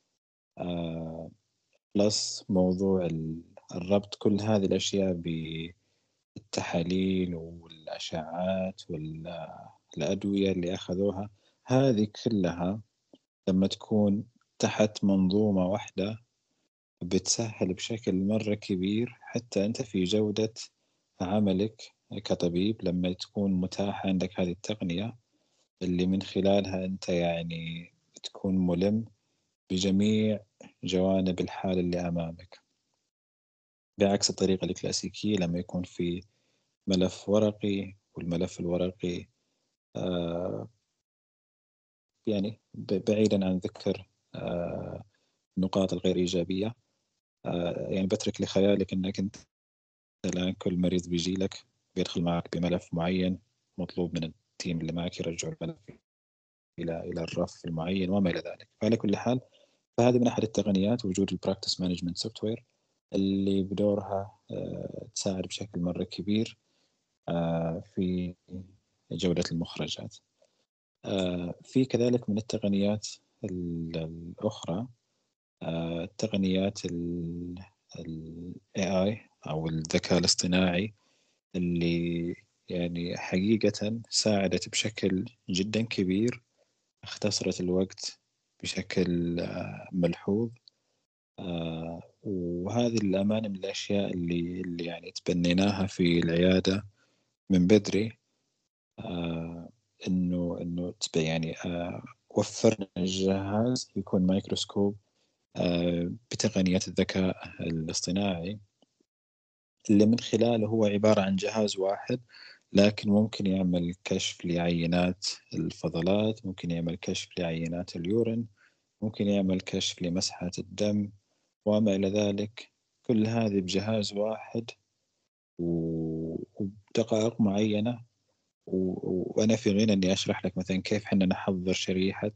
بلس موضوع الربط كل هذه الأشياء بالتحاليل والأشعات والأدوية اللي أخذوها. هذه كلها لما تكون تحت منظومة واحدة بتسهل بشكل مرة كبير حتى أنت في جودة عملك كطبيب، لما تكون متاحة عندك هذه التقنية اللي من خلالها أنت يعني تكون ملم بجميع جوانب الحالة اللي أمامك، بعكس الطريقة الكلاسيكية لما يكون في ملف ورقي، والملف الورقي آه يعني بعيدا عن ذكر آه النقاط الغير إيجابية، آه يعني بترك لخيالك أنك أنت الآن كل مريض بيجي لك بيدخل معك بملف معين، مطلوب من التيم اللي معك يرجعوا الملف إلى إلى الرف المعين وما إلى ذلك. فعلى كل حال، فهذه من أحد التقنيات وجود البراكتس مانجمنت سوفت وير اللي بدورها تساعد بشكل مرة كبير في جودة المخرجات. في كذلك من التقنيات الأخرى تقنيات ال إيه آي أو الذكاء الاصطناعي، اللي يعني حقيقة ساعدت بشكل جدا كبير، اختصرت الوقت بشكل ملحوظ. وهذه الأمانة من الأشياء اللي, اللي يعني تبنيناها في العيادة من بدري، إنه إنه يعني وفرنا الجهاز يكون مايكروسكوب بتقنيات الذكاء الاصطناعي اللي من خلاله هو عبارة عن جهاز واحد، لكن ممكن يعمل كشف لعينات الفضلات، ممكن يعمل كشف لعينات اليورين، ممكن يعمل كشف لمسحة الدم وما إلى ذلك. كل هذه بجهاز واحد وبدقائق معينة. وأنا في غنى أني أشرح لك مثلا كيف حنا نحضر شريحة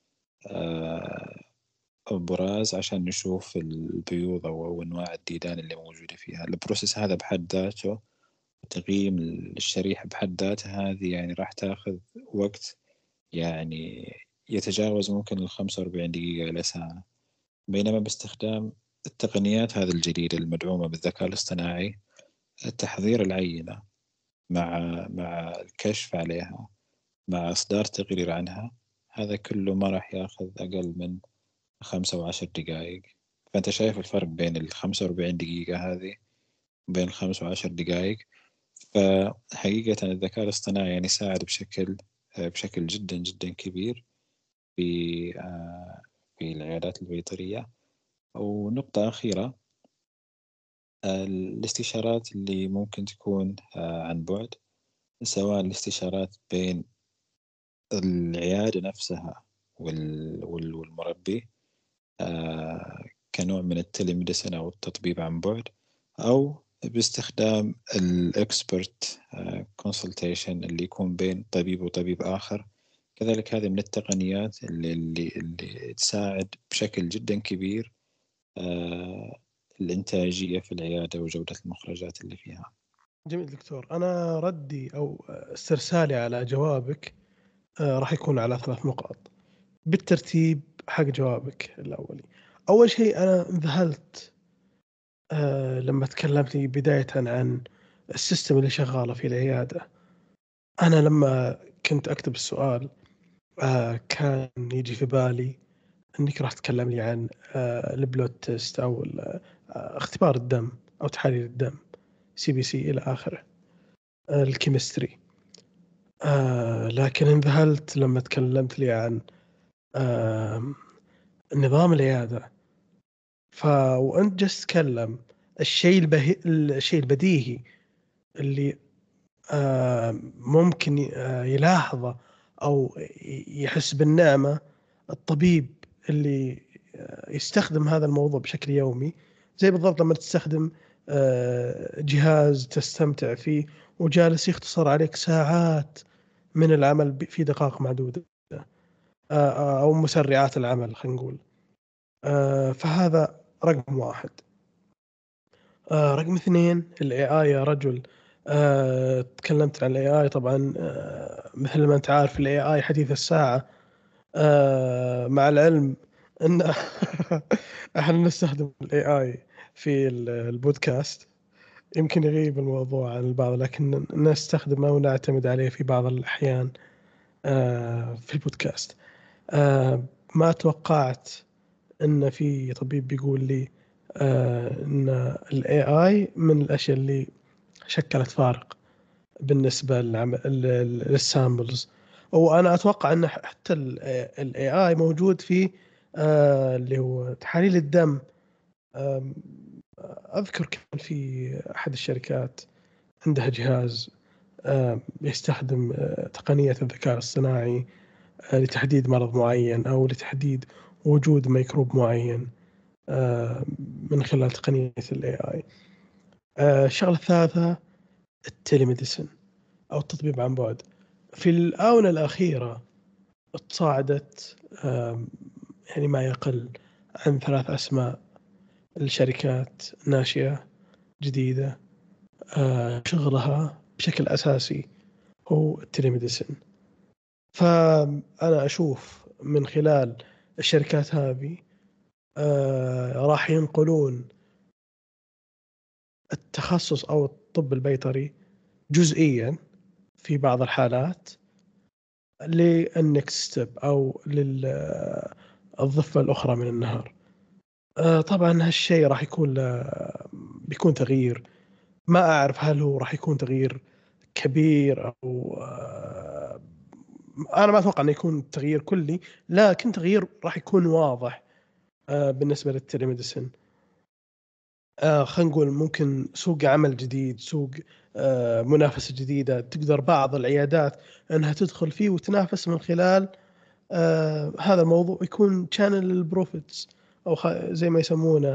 براز عشان نشوف البيوض أو أنواع الديدان اللي موجودة فيها. البروسيس هذا بحد ذاته، تقييم الشريحة بحد ذاتها هذه يعني راح تاخذ وقت يعني يتجاوز ممكن الخمسة وأربعين دقيقة إلى ساعة. بينما باستخدام التقنيات هذه الجديدة المدعومة بالذكاء الاصطناعي، تحضير العينة مع مع الكشف عليها مع إصدار تقرير عنها، هذا كله ما راح ياخذ أقل من خمسة وعشر دقائق. فأنت شايف الفرق بين الخمسة وأربعين دقيقة هذه وبين الخمس وعشر دقائق. فحقيقة الذكاء الاصطناعي يعني يساعد بشكل بشكل جدا جدا كبير في في العيادات البيطرية. ونقطة أخيرة، الاستشارات اللي ممكن تكون عن بعد، سواء الاستشارات بين العيادة نفسها والمربي كنوع من التليميديسين أو التطبيب عن بعد، أو باستخدام الإكسبرت كونسلتيشن اللي يكون بين طبيب وطبيب آخر. كذلك هذه من التقنيات اللي, اللي, اللي تساعد بشكل جدا كبير الإنتاجية في العيادة وجودة المخرجات اللي فيها. جميل دكتور، أنا ردي أو استرسالي على جوابك راح يكون على ثلاث نقاط بالترتيب حق جوابك الأولي. أول شيء أنا انذهلت أه لما تكلمت بداية عن السيستم اللي شغالة في العيادة. أنا لما كنت أكتب السؤال أه كان يجي في بالي أنك راح تكلم لي عن أه البلوت تيست أو أه اختبار الدم أو تحاليل الدم سي بي سي إلى آخره، أه الكيمستري. أه لكن انذهلت لما تكلمت لي عن أه نظام العيادة. ف وأنت جالس تتكلم الشيء البهي... الشيء البديهي اللي آه ممكن آه يلاحظه أو يحس بالنعمة الطبيب اللي آه يستخدم هذا الموضوع بشكل يومي، زي بالضبط لما تستخدم آه جهاز تستمتع فيه وجالس يختصر عليك ساعات من العمل في دقائق معدودة، آه أو مسرعات العمل خلينا نقول. آه فهذا رقم واحد. آه رقم اثنين ال إيه آي يا رجل. آه تكلمت عن ال إيه آي طبعا. آه مثل ما أنت عارف ال إيه آي حديث الساعة. آه مع العلم أن احنا نستخدم ال إيه آي في البودكاست، يمكن يغيب الموضوع عن البعض لكن نستخدمه ونعتمد عليه في بعض الأحيان آه في البودكاست. آه ما توقعت ان في طبيب بيقول لي آه ان ال إيه آي من الاشياء اللي شكلت فارق بالنسبه للسامبلز. وانا اتوقع ان حتى ال إيه آي موجود في آه اللي هو تحاليل الدم. آه اذكر كان في احد الشركات عندها جهاز آه يستخدم آه تقنيه الذكاء الاصطناعي آه لتحديد مرض معين او لتحديد وجود ميكروب معين من خلال تقنية ال إيه آي. الشغلة الثالثة التليميديسين أو التطبيب عن بعد. في الآونة الأخيرة تصاعدت يعني ما يقل عن ثلاث أسماء الشركات ناشئة جديدة شغلها بشكل أساسي هو التليميديسين. فأنا أشوف من خلال الشركات هذه راح ينقلون التخصص أو الطب البيطري جزئيا في بعض الحالات للنكست ستيب أو للضفة الأخرى من النهر. طبعا هالشيء راح يكون بيكون تغيير، ما أعرف هل هو راح يكون تغيير كبير أو أنا ما أتوقع أنه يكون تغيير كلي، لكن تغيير راح يكون واضح آآ بالنسبة للتليميديسن. آآ خلينا نقول ممكن سوق عمل جديد، سوق آآ منافسة جديدة، تقدر بعض العيادات إنها تدخل فيه وتنافس من خلال آآ هذا الموضوع يكون channel الprofits أو خ زي ما يسمونه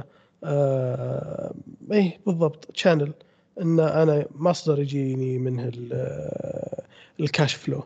آآ إيه بالضبط channel، إن أنا مصدر يجيني منه ال الcash flow.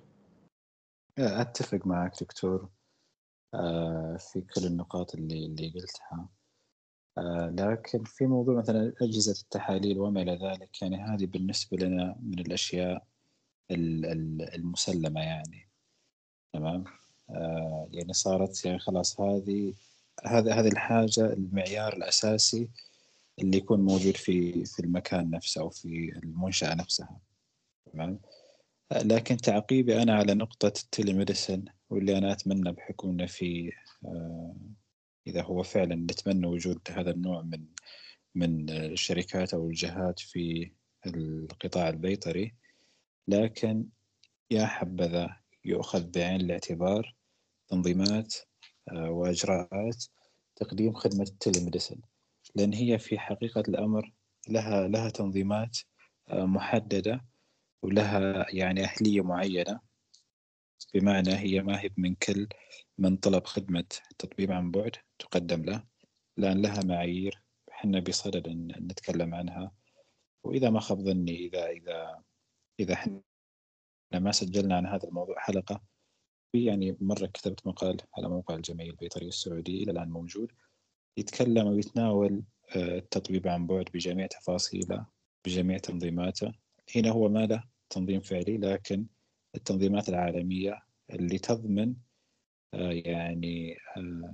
أتفق معك دكتور آه، في كل النقاط اللي اللي قلتها. آه، لكن في موضوع مثلا أجهزة التحاليل وما إلى ذلك، يعني هذه بالنسبة لنا من الأشياء ال- ال- المسلمة يعني. تمام. آه، يعني صارت يعني خلاص هذه هذا هذه الحاجة المعيار الأساسي اللي يكون موجود في في المكان نفسه أو في المنشأة نفسها. تمام. آه، لكن تعقيبي أنا على نقطة التليميديسن، واللي أنا أتمنى بحكم أنه في آه، إذا هو فعلا نتمنى وجود هذا النوع من من الشركات أو الجهات في القطاع البيطري، لكن يا حبذا يؤخذ بعين الاعتبار تنظيمات آه، وإجراءات تقديم خدمة التليميديسن، لأن هي في حقيقة الأمر لها لها تنظيمات آه، محددة، ولها يعني أهلية معينة. بمعنى هي ما هي من كل من طلب خدمة تطبيب عن بعد تقدم له، لأن لها معايير حنا بصدد أن نتكلم عنها. وإذا ما خاب ظني إذا إذا إذا احنا ما سجلنا عن هذا الموضوع حلقة، في يعني مرة كتبت مقال على موقع الجمعية البيطرية السعودية إلى الآن موجود، يتكلم ويتناول آه، التطبيب عن بعد بجميع تفاصيله بجميع تنظيماته. هنا هو ما له تنظيم فعلي، لكن التنظيمات العالمية اللي تضمن آه، يعني آه،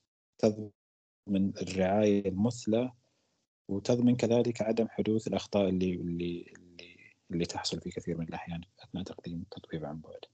تضمن الرعاية المثلى، وتضمن كذلك عدم حدوث الأخطاء اللي اللي اللي, اللي تحصل في كثير من الأحيان أثناء تقديم التطبيب عن بعد.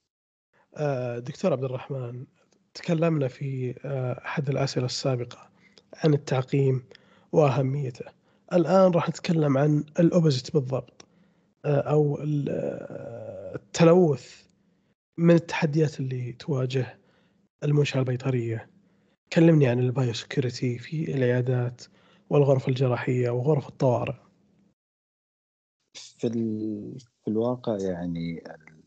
آآ دكتور عبد الرحمن، تكلمنا في آآ أحد الأسئلة السابقة عن التعقيم وأهميته. الآن راح نتكلم عن الopposite بالضبط، آآ أو ال آه، التلوث من التحديات اللي تواجه المنشأة البيطرية. كلمني عن الbiosecurity في العيادات والغرف الجراحية وغرف الطوارئ. في ال... في الواقع يعني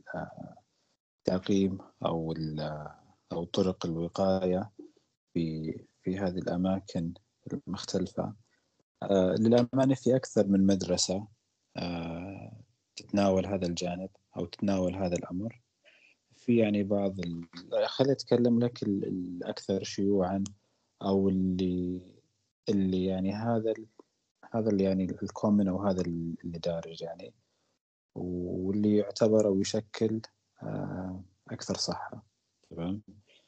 التعقيم أو ال... أو طرق الوقاية في في هذه الأماكن المختلفة، آه للأمانة في أكثر من مدرسة آه تتناول هذا الجانب أو تتناول هذا الأمر. في يعني بعض ال... خليني أتكلم لك ال... الأكثر شيوعا، أو اللي اللي يعني هذا ال... هذا اللي يعني الكومن، أو هذا اللي دارج يعني، واللي يعتبر أو يشكل آه أكثر صحة. تمام.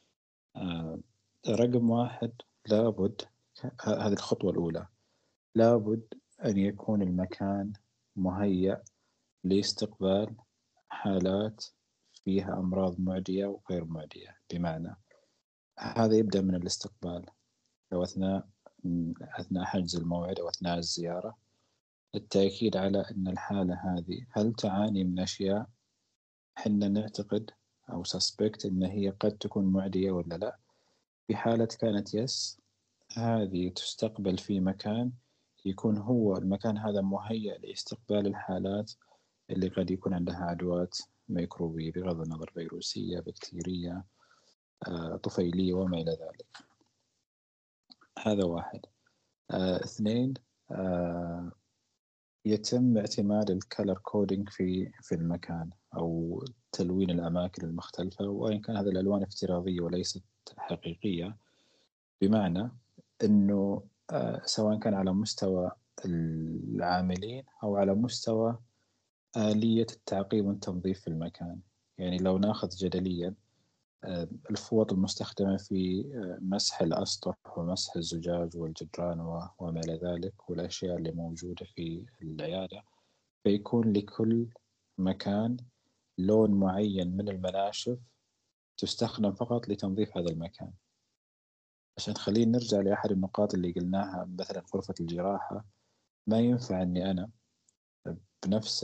آه رقم واحد، لابد هذه الخطوة الأولى، لابد أن يكون المكان مهيأ لاستقبال حالات فيها أمراض معدية وغير معدية. بمعنى هذا يبدأ من الاستقبال، لو أثناء أثناء حجز الموعد أو أثناء الزيارة، التأكيد على أن الحالة هذه هل تعاني من أشياء حنا نعتقد أو سسبكت أن هي قد تكون معدية ولا لا. في حالة كانت يس، هذه تستقبل في مكان يكون هو المكان هذا مهيأ لاستقبال الحالات اللي قد يكون عندها عدوات ميكروبية، بغض النظر فيروسية بكتيرية آه، طفيلية وما إلى ذلك. هذا واحد. آه، اثنين، آه، يتم اعتماد الكلر كودينج في في المكان أو تلوين الأماكن المختلفة، وإن كان هذه الألوان افتراضية وليست حقيقية. بمعنى أنه آه، سواء كان على مستوى العاملين أو على مستوى آلية التعقيم والتنظيف في المكان. يعني لو ناخذ جدليا آه، الفوط المستخدمة في آه، مسح الأسطح ومسح الزجاج والجدران وما إلى ذلك، والأشياء اللي موجودة في العيادة، فيكون لكل مكان لون معين من المناشف تستخدم فقط لتنظيف هذا المكان. عشان خلينا نرجع لأحد النقاط اللي قلناها، مثلا غرفة الجراحة، ما ينفع أني أنا بنفس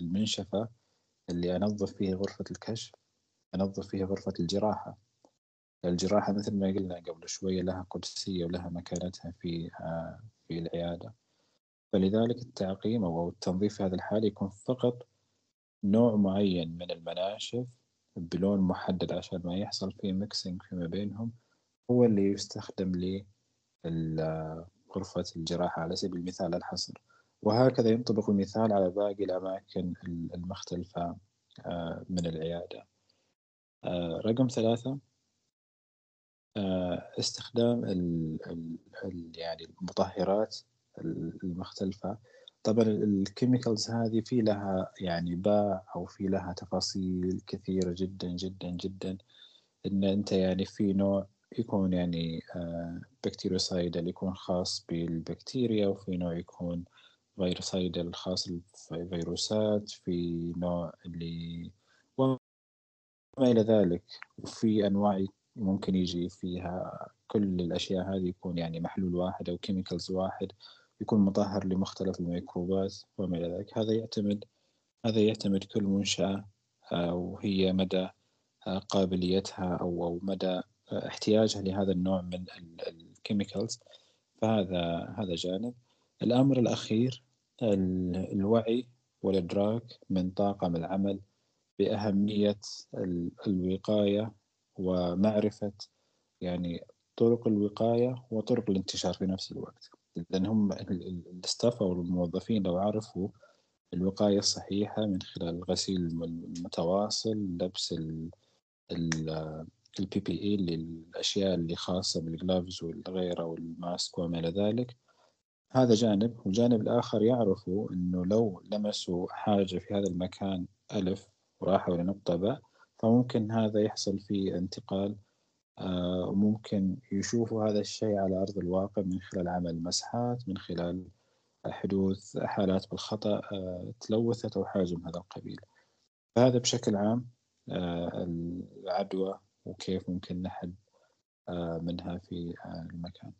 المنشفة اللي أنظف فيه غرفة الكشف أنظف فيه غرفة الجراحة. الجراحة مثل ما قلنا قبل شوية لها قدسية ولها مكانتها في في العيادة، فلذلك التعقيم أو التنظيف في هذا الحال يكون فقط نوع معين من المناشف بلون محدد عشان ما يحصل فيه ميكسينج فيما بينهم، هو اللي يستخدم لغرفة الجراحة على سبيل المثال الحصر. وهكذا ينطبق المثال على باقي الأماكن المختلفة من العيادة. رقم ثلاثة، استخدام ال ال يعني المطهرات المختلفة. طبعا الكيميكالز هذه في لها يعني باع أو في لها تفاصيل كثيرة جدا جدا جدا. إن أنت يعني في نوع يكون يعني بكتيريوسايدل يكون خاص بالبكتيريا، وفي نوع يكون فيروسايدل خاص بالفيروسات، في نوع اللي وما إلى ذلك. وفي أنواع ممكن يجي فيها كل الأشياء هذه يكون يعني محلول واحد أو كيميكالز واحد يكون مطهر لمختلف الميكروبات وما إلى ذلك. هذا يعتمد هذا يعتمد كل منشأة وهي مدى قابليتها أو أو مدى احتياجها لهذا النوع من الكيميكالز. فهذا هذا جانب. الأمر الأخير الوعي والإدراك من طاقم العمل بأهمية الوقاية ومعرفة يعني طرق الوقاية وطرق الانتشار في نفس الوقت، لأن هم الستاف أو الموظفين لو عرفوا الوقاية الصحيحة من خلال الغسيل المتواصل، لبس البي بي اي للأشياء اللي خاصة بالجلافز والغيره والماسك وما إلى ذلك، هذا جانب. والجانب الآخر يعرفوا أنه لو لمسوا حاجة في هذا المكان ألف وراحوا لنقطة باء، فممكن هذا يحصل فيه انتقال، وممكن يشوفوا هذا الشيء على أرض الواقع من خلال عمل مسحات، من خلال حدوث حالات بالخطأ تلوثت أو حاجة من هذا القبيل. فهذا بشكل عام العدوى وكيف ممكن نحد منها في المكان.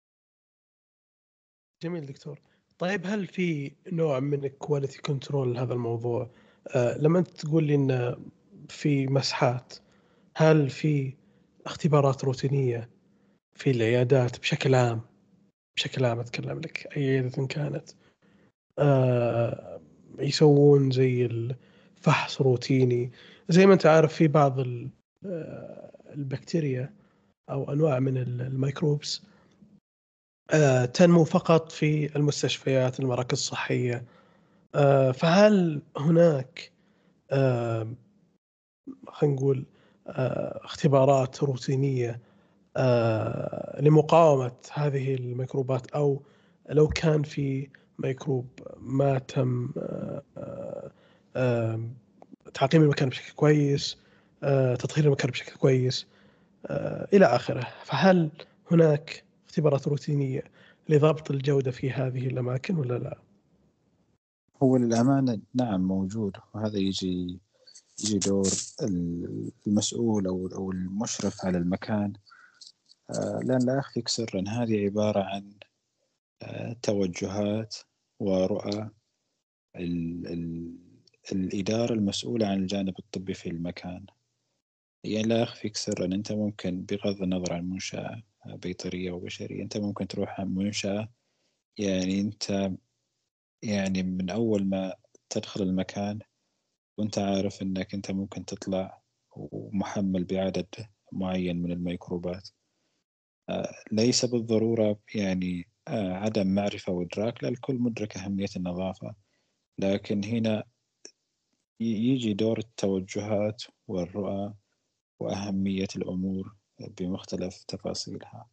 جميل دكتور. طيب هل في نوع من الكواليتي كنترول لهذا الموضوع؟ آه لما أنت تقول لي إن في مسحات، هل في اختبارات روتينية في العيادات بشكل عام؟ بشكل عام أتكلم لك أي عيادة كانت، آه يسوون زي الفحص روتيني زي ما أنت عارف في بعض البكتيريا أو أنواع من الميكروبس آه تنمو فقط في المستشفيات المراكز الصحية. آه فهل هناك آه خلينا نقول آه اختبارات روتينية آه لمقاومة هذه الميكروبات، أو لو كان في ميكروب ما تم آه آه تعقيم المكان بشكل كويس، آه تطهير المكان بشكل كويس آه إلى آخره، فهل هناك اختبارات روتينية لضبط الجودة في هذه الأماكن ولا لا؟ هو للأمانة نعم موجود، وهذا يجي يجي دور المسؤول أو أو المشرف على المكان، لأن لا أخفيك سرا هذه عبارة عن توجهات ورؤى ال ال الإدارة المسؤولة عن الجانب الطبي في المكان. يعني لا أخفيك سرا أنت ممكن بغض النظر عن منشأة بيطرية وبشرية، أنت ممكن تروح عن منشأة يعني أنت يعني من أول ما تدخل المكان وأنت عارف أنك أنت ممكن تطلع ومحمل بعدد معين من الميكروبات. ليس بالضرورة يعني عدم معرفة وإدراك، لا الكل مدرك أهمية النظافة، لكن هنا يجي دور التوجهات والرؤى وأهمية الأمور بمختلف تفاصيلها.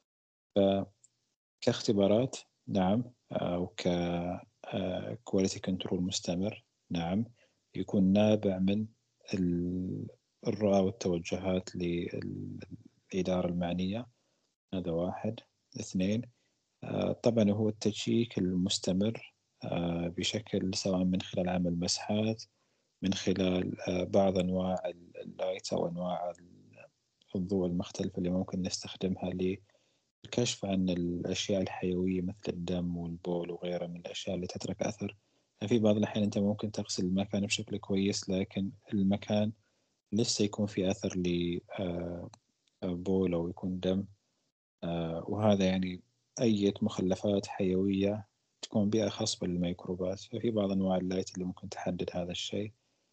فكاختبارات نعم، أو ككواليتي كنترول مستمر نعم، يكون نابع من الرؤى والتوجهات للإدارة المعنية. هذا واحد. اثنين، طبعا هو التشيك المستمر بشكل سواء من خلال عمل مسحات، من خلال بعض أنواع اللايت أو أنواع الضوء المختلفة اللي ممكن نستخدمها للكشف عن الأشياء الحيوية مثل الدم والبول وغيرها من الأشياء اللي تترك أثر. في بعض الأحيان أنت ممكن تغسل المكان بشكل كويس، لكن المكان لسه يكون في أثر بول أو يكون دم، وهذا يعني أي مخلفات حيوية تكون بيئة خصبة للميكروبات. ففي بعض أنواع اللايت اللي ممكن تحدد هذا الشيء.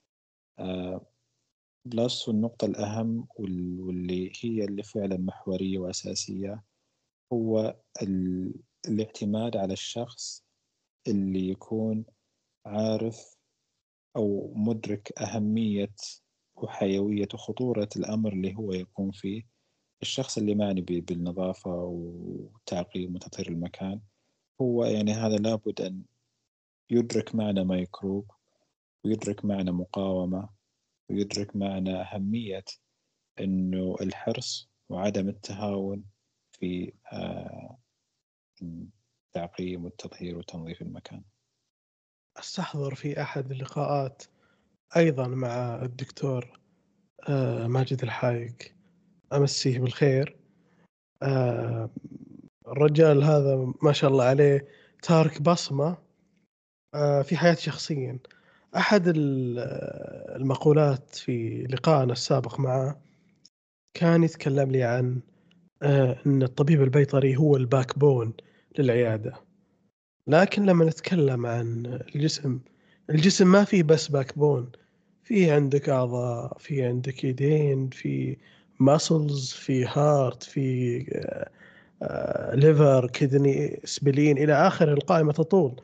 بلس والنقطة الأهم واللي هي اللي فعلا محورية وأساسية هو الاعتماد على الشخص اللي يكون عارف أو مدرك أهمية وحيوية وخطورة الأمر اللي هو يقوم فيه. الشخص اللي معني بالنظافة وتعقيم وتطهير المكان هو يعني هذا لابد أن يدرك معنى ميكروب، ويدرك معنى مقاومة، ويدرك معنى أهمية أنه الحرص وعدم التهاون في التعقيم والتطهير وتنظيف المكان. أستحضر في أحد اللقاءات أيضا مع الدكتور ماجد الحايك، أمسيه بالخير. الرجال هذا ما شاء الله عليه تارك بصمة في حياتي شخصيا. أحد المقولات في لقائنا السابق معه كان يتكلم لي عن أن الطبيب البيطري هو الباك بون للعيادة، لكن لما نتكلم عن الجسم، الجسم ما فيه بس باك بون، في عندك أعضاء، في عندك يدين، في ماسلز، في هارت، في ليفر، كدني، سبلين، إلى آخر القائمة تطول.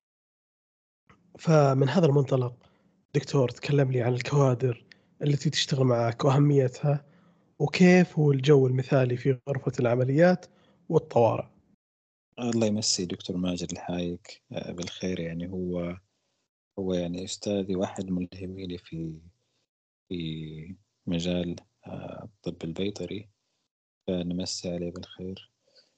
فمن هذا المنطلق دكتور تكلم لي عن الكوادر التي تشتغل معك وأهميتها، وكيف هو الجو المثالي في غرفة العمليات والطوارئ. الله يمسي دكتور ماجد الحايك بالخير. يعني هو هو يعني أستاذي واحد ملهميني في في مجال الطب البيطري، فنمسي عليه بالخير.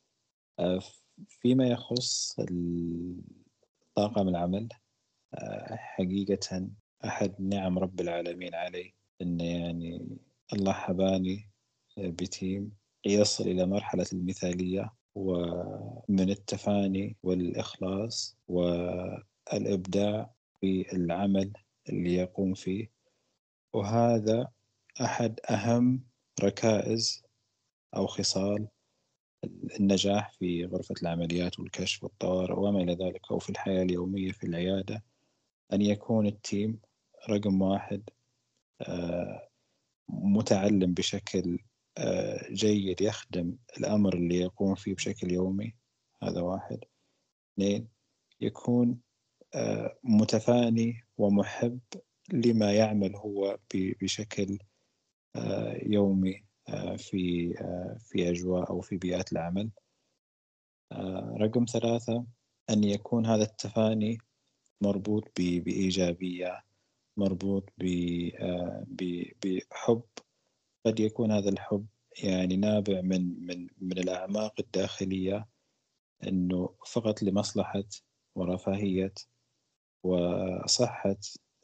فيما يخص طاقم العمل، حقيقة أحد نعم رب العالمين علي إن يعني الله حباني بتيم يصل إلى مرحلة المثالية، ومن التفاني والإخلاص والإبداع في العمل اللي يقوم فيه. وهذا أحد أهم ركائز أو خصال النجاح في غرفة العمليات والكشف والطوارئ وما إلى ذلك، أو في الحياة اليومية في العيادة، أن يكون التيم رقم واحد متعلم بشكل جيد يخدم الأمر اللي يقوم فيه بشكل يومي. هذا واحد. اثنين، يكون متفاني ومحب لما يعمل هو بشكل يومي في في أجواء أو في بيئات العمل. رقم ثلاثة، أن يكون هذا التفاني مربوط بإيجابية، مربوط بحب. قد يكون هذا الحب يعني نابع من من من الأعماق الداخلية، إنه فقط لمصلحة ورفاهية وصحة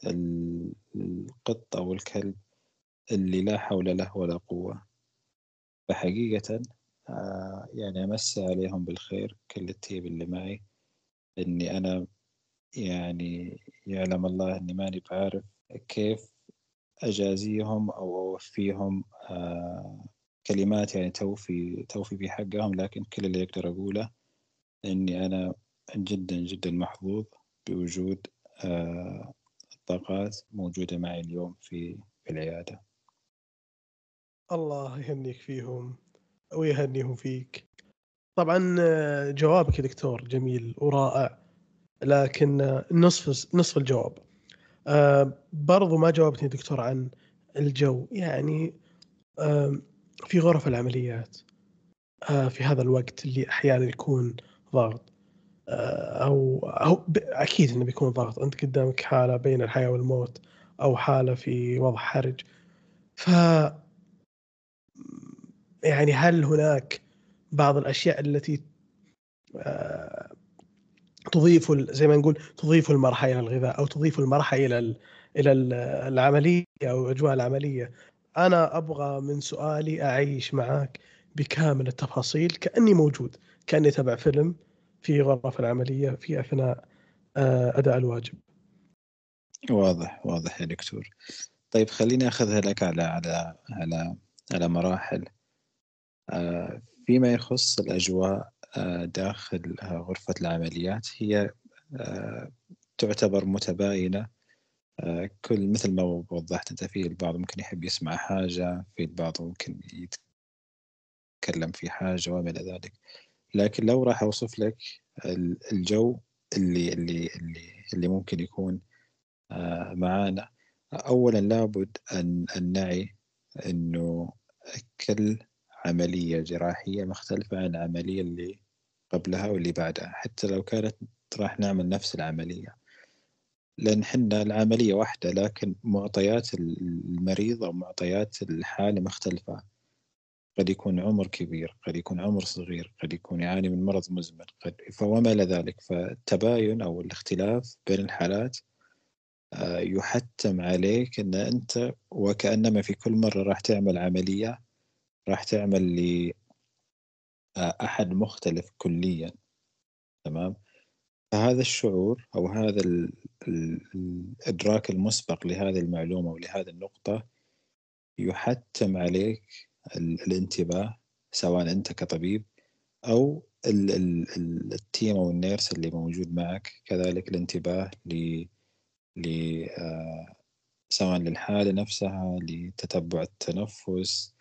القط أو الكلب اللي لا حول له ولا قوة. فحقيقة يعني أمسي عليهم بالخير كل التيم اللي معي. إني أنا يعني يعلم الله إني ماني بعارف كيف أجازيهم أو أوفيهم آه كلمات يعني توفي توفي بحقهم، لكن كل اللي أقدر أقوله إني أنا جدا جدا محظوظ بوجود آه الطاقات موجودة معي اليوم في في العيادة. الله يهنيك فيهم ويهنيهم فيك. طبعا جوابك يا دكتور جميل ورائع، لكن نصف نصف الجواب أه برضو ما جاوبتني دكتور عن الجو. يعني أه في غرف العمليات أه في هذا الوقت اللي أحيانا يكون ضغط، أه أو, أو أكيد إنه بيكون ضغط، أنت قدامك حالة بين الحياة والموت أو حالة في وضع حرج. ف يعني هل هناك بعض الأشياء التي أه تضيف زي ما نقول تضيف المرحة إلى الغذاء أو تضيف المرحة إلى إلى العملية أو أجواء العملية؟ أنا أبغى من سؤالي أعيش معك بكامل التفاصيل كأني موجود، كأني تبع فيلم في غرف العملية في أثناء أداء الواجب. واضح واضح يا دكتور. طيب خليني أخذها لك على على على على مراحل. فيما يخص الأجواء داخل غرفة العمليات، هي تعتبر متباينة. كل مثل ما وضحت أنت، في البعض ممكن يحب يسمع حاجة، في البعض ممكن يتكلم في حاجة وما إلى ذلك. لكن لو راح أوصف لك الجو اللي اللي اللي اللي ممكن يكون معانا، أولا لابد أن أن نعي أنه كل عملية جراحية مختلفة عن العملية اللي قبلها واللي بعدها، حتى لو كانت راح نعمل نفس العملية، لأن حنا العملية واحدة لكن معطيات المريض أو معطيات الحالة مختلفة. قد يكون عمر كبير، قد يكون عمر صغير، قد يكون يعاني من مرض مزمن، قد فوما إلى ذلك. فالتباين أو الاختلاف بين الحالات يحتم عليك أن أنت وكأنما في كل مرة راح تعمل عملية راح تعمل لأحد مختلف كليا. تمام. فهذا الشعور أو هذا الإدراك المسبق لهذه المعلومة ولهذه النقطة يحتم عليك الانتباه، سواء أنت كطبيب أو التيم أو النيرس اللي موجود معك، كذلك الانتباه ل سواء للحالة نفسها، لتتبع التنفس،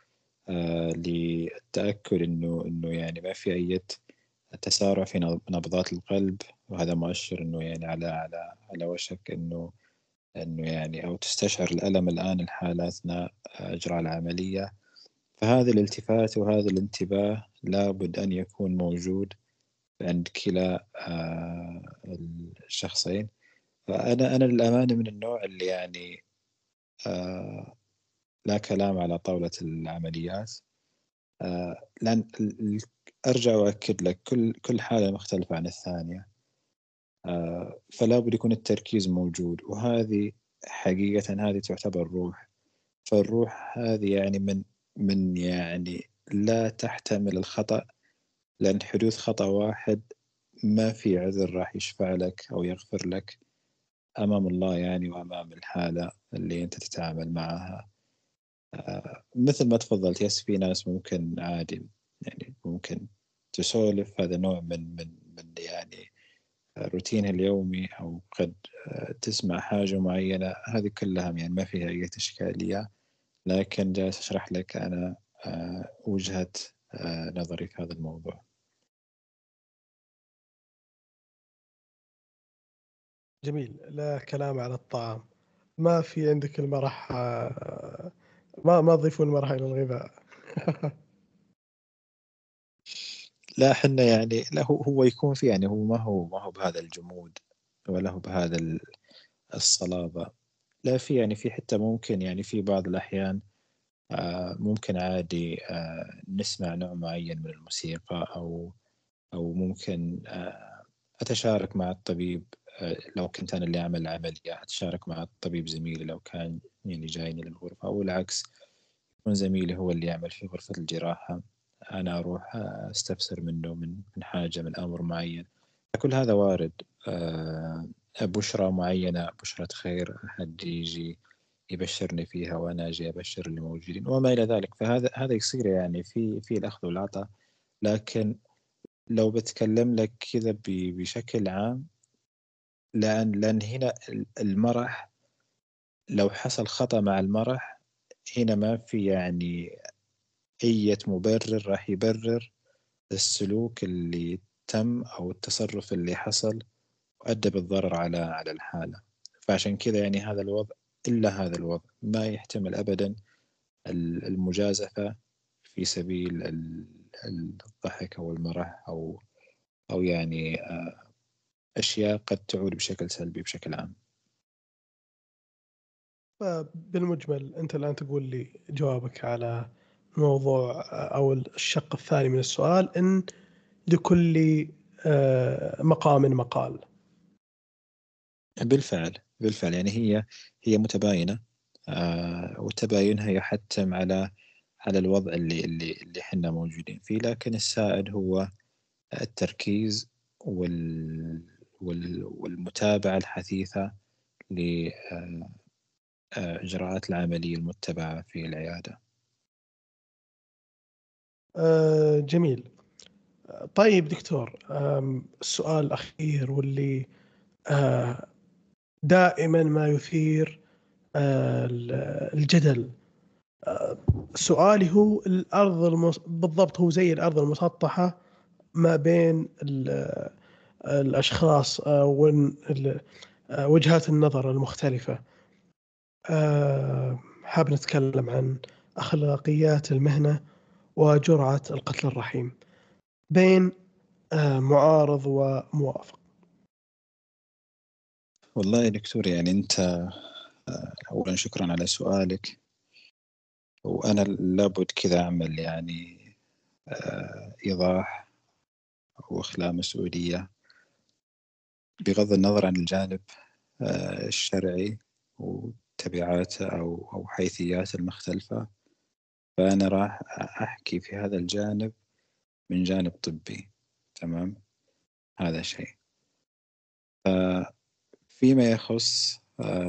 للتأكد إنه إنه يعني ما في أي تسارع في نبضات القلب، وهذا مؤشر إنه يعني على على على وشك إنه إنه يعني أو تستشعر الألم الآن الحالة أثناء إجراء العملية. فهذا الالتفات وهذا الانتباه لابد أن يكون موجود عند كلا الشخصين. فأنا أنا للأمانة من النوع اللي يعني لا كلام على طاولة العمليات، لأن أرجع وأكد لك كل كل حالة مختلفة عن الثانية، فلا بد يكون التركيز موجود، وهذه حقيقة هذه تعتبر روح. فالروح هذه يعني من من يعني لا تحتمل الخطأ، لأن حدوث خطأ واحد ما في عذر راح يشفع لك أو يغفر لك أمام الله يعني وأمام الحالة اللي أنت تتعامل معها. مثل ما تفضلت، يس في ناس ممكن عادي يعني ممكن تسولف، هذا نوع من من من يعني روتينها اليومي، أو قد تسمع حاجة معينة، هذه كلها يعني ما فيها أي إشكالية. لكن جالس أشرح لك أنا وجهة نظري في هذا الموضوع. جميل. لا كلام على الطعام، ما في عندك المرح، ما ما تضيفون مرح إلى الغذاء. لا حنا يعني لا هو هو يكون في يعني هو ما هو ما هو بهذا الجمود ولا هو بهذا الصلابة. لا في يعني في حتى ممكن يعني في بعض الأحيان ممكن عادي نسمع نوع معين من الموسيقى، أو أو ممكن أتشارك مع الطبيب لو كنت أنا اللي أعمل العملية، أتشارك مع الطبيب زميلي لو كان يعني جايني للغرفة، أو العكس يكون زميلي هو اللي يعمل في غرفة الجراحة، أنا أروح أستفسر منه من من حاجة من أمر معين. كل هذا وارد. بشرة معينة، بشرة خير، أحد يجي يبشرني فيها وأنا أجي أبشر اللي موجودين وما إلى ذلك. فهذا هذا يصير يعني في في الأخذ والعطاء. لكن لو بتكلم لك كذا بشكل عام، لأن لأن هنا المرح، لو حصل خطأ مع المرح هنا ما في يعني أي مبرر راح يبرر السلوك اللي تم أو التصرف اللي حصل وأدى بالضرر على على الحالة. فعشان كذا يعني هذا الوضع إلا هذا الوضع ما يحتمل أبدا المجازفة في سبيل الضحك أو المرح أو أو يعني أشياء قد تعود بشكل سلبي بشكل عام. بالمجمل أنت الآن تقول لي جوابك على موضوع أو الشق الثاني من السؤال، إن لكل مقام مقال. بالفعل بالفعل يعني هي هي متباينة، وتباينها يحتم على على الوضع اللي اللي اللي احنا موجودين فيه. لكن السائد هو التركيز وال والمتابعة الحثيثة لإجراءات العملية المتبعة في العيادة. آه جميل. طيب دكتور، السؤال الأخير واللي آه دائما ما يثير آه الجدل، آه سؤالي هو الأرض المس... بالضبط هو زي الأرض المسطحة ما بين الأشخاص ووجهات النظر المختلفة. حاب نتكلم عن أخلاقيات المهنة وجرعة القتل الرحيم بين معارض وموافق. والله يا دكتور، يعني أنت أولا شكرا على سؤالك، وأنا لابد كذا أعمل يعني إيضاح وإخلاء مسؤولية بغض النظر عن الجانب الشرعي وتبعاته أو أو حيثياته المختلفة. فأنا راح أحكي في هذا الجانب من جانب طبي. تمام، هذا شيء. فيما يخص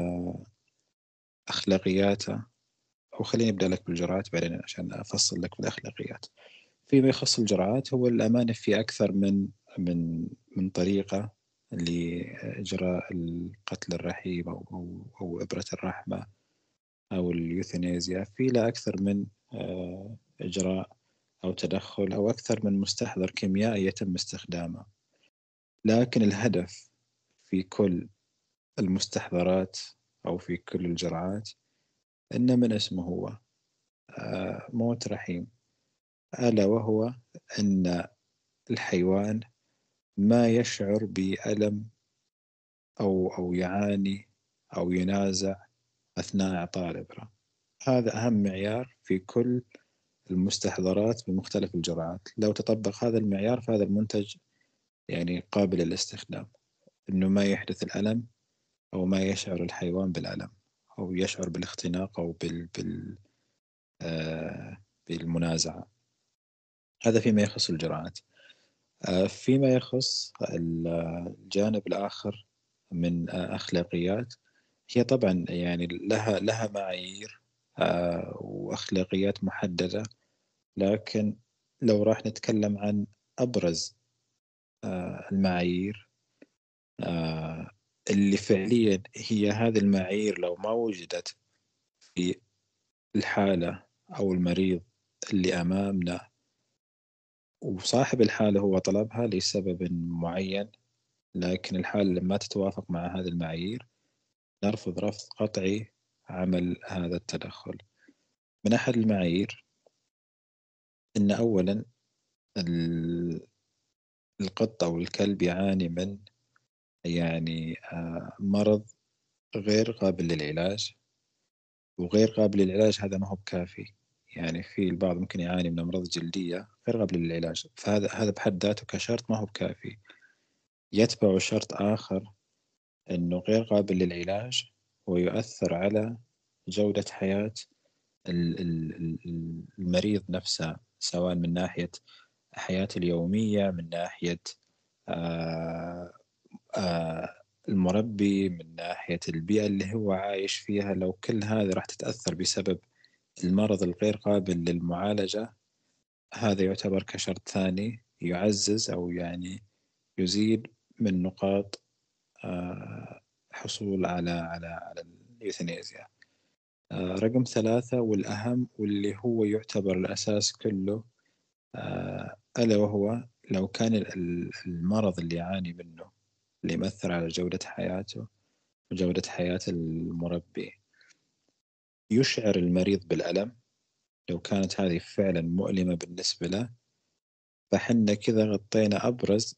أخلاقياته، أو خليني أبدأ لك بالجرعات بعدين عشان أفصل لك بالأخلاقيات. فيما يخص الجرعات، هو الأمانة في أكثر من من من طريقة لإجراء القتل الرحيم أو أو, أو إبرة الرحمة أو اليوثانيزيا. في لا أكثر من إجراء أو تدخل أو أكثر من مستحضر كيميائي يتم استخدامه، لكن الهدف في كل المستحضرات أو في كل الجرعات إن من اسمه هو موت رحيم، ألا وهو أن الحيوان ما يشعر بألم أو أو يعاني أو ينازع أثناء إعطاء الإبرة. هذا أهم معيار في كل المستحضرات بمختلف الجرعات. لو تطبق هذا المعيار فهذا المنتج يعني قابل للاستخدام، إنه ما يحدث الألم أو ما يشعر الحيوان بالألم أو يشعر بالاختناق أو بال, بال... آه بالمنازعة. هذا فيما يخص الجرعات. آه فيما يخص الجانب الآخر من آه أخلاقيات، هي طبعا يعني لها لها معايير آه وأخلاقيات محددة، لكن لو راح نتكلم عن أبرز آه المعايير آه اللي فعليا هي هذه المعايير لو ما وجدت في الحالة أو المريض اللي أمامنا وصاحب الحالة هو طلبها لسبب معين، لكن الحالة لما تتوافق مع هذه المعايير نرفض رفض قطعي عمل هذا التدخل. من أحد المعايير أن أولا القط أو الكلب يعاني من يعني مرض غير قابل للعلاج، وغير قابل للعلاج هذا ما هو بكافي. يعني في البعض ممكن يعاني من أمراض جلدية غير قابلة للعلاج، فهذا هذا بحد ذاته كشرط ما هو بكافي. يتبع شرط آخر أنه غير قابل للعلاج ويؤثر على جودة حياة المريض نفسه، سواء من ناحية حياته اليومية، من ناحية آآ آآ المربي، من ناحية البيئة اللي هو عايش فيها. لو كل هذه راح تتأثر بسبب المرض الغير قابل للمعالجة، هذا يعتبر كشرط ثاني يعزز أو يعني يزيد من نقاط حصول على على على اليوثانيزيا. رقم ثلاثة والأهم واللي هو يعتبر الأساس كله، ألا وهو لو كان المرض اللي يعاني منه اللي يمثل على جودة حياته وجودة حياة المربي يشعر المريض بالألم، لو كانت هذه فعلا مؤلمة بالنسبة له، فحنا كذا غطينا أبرز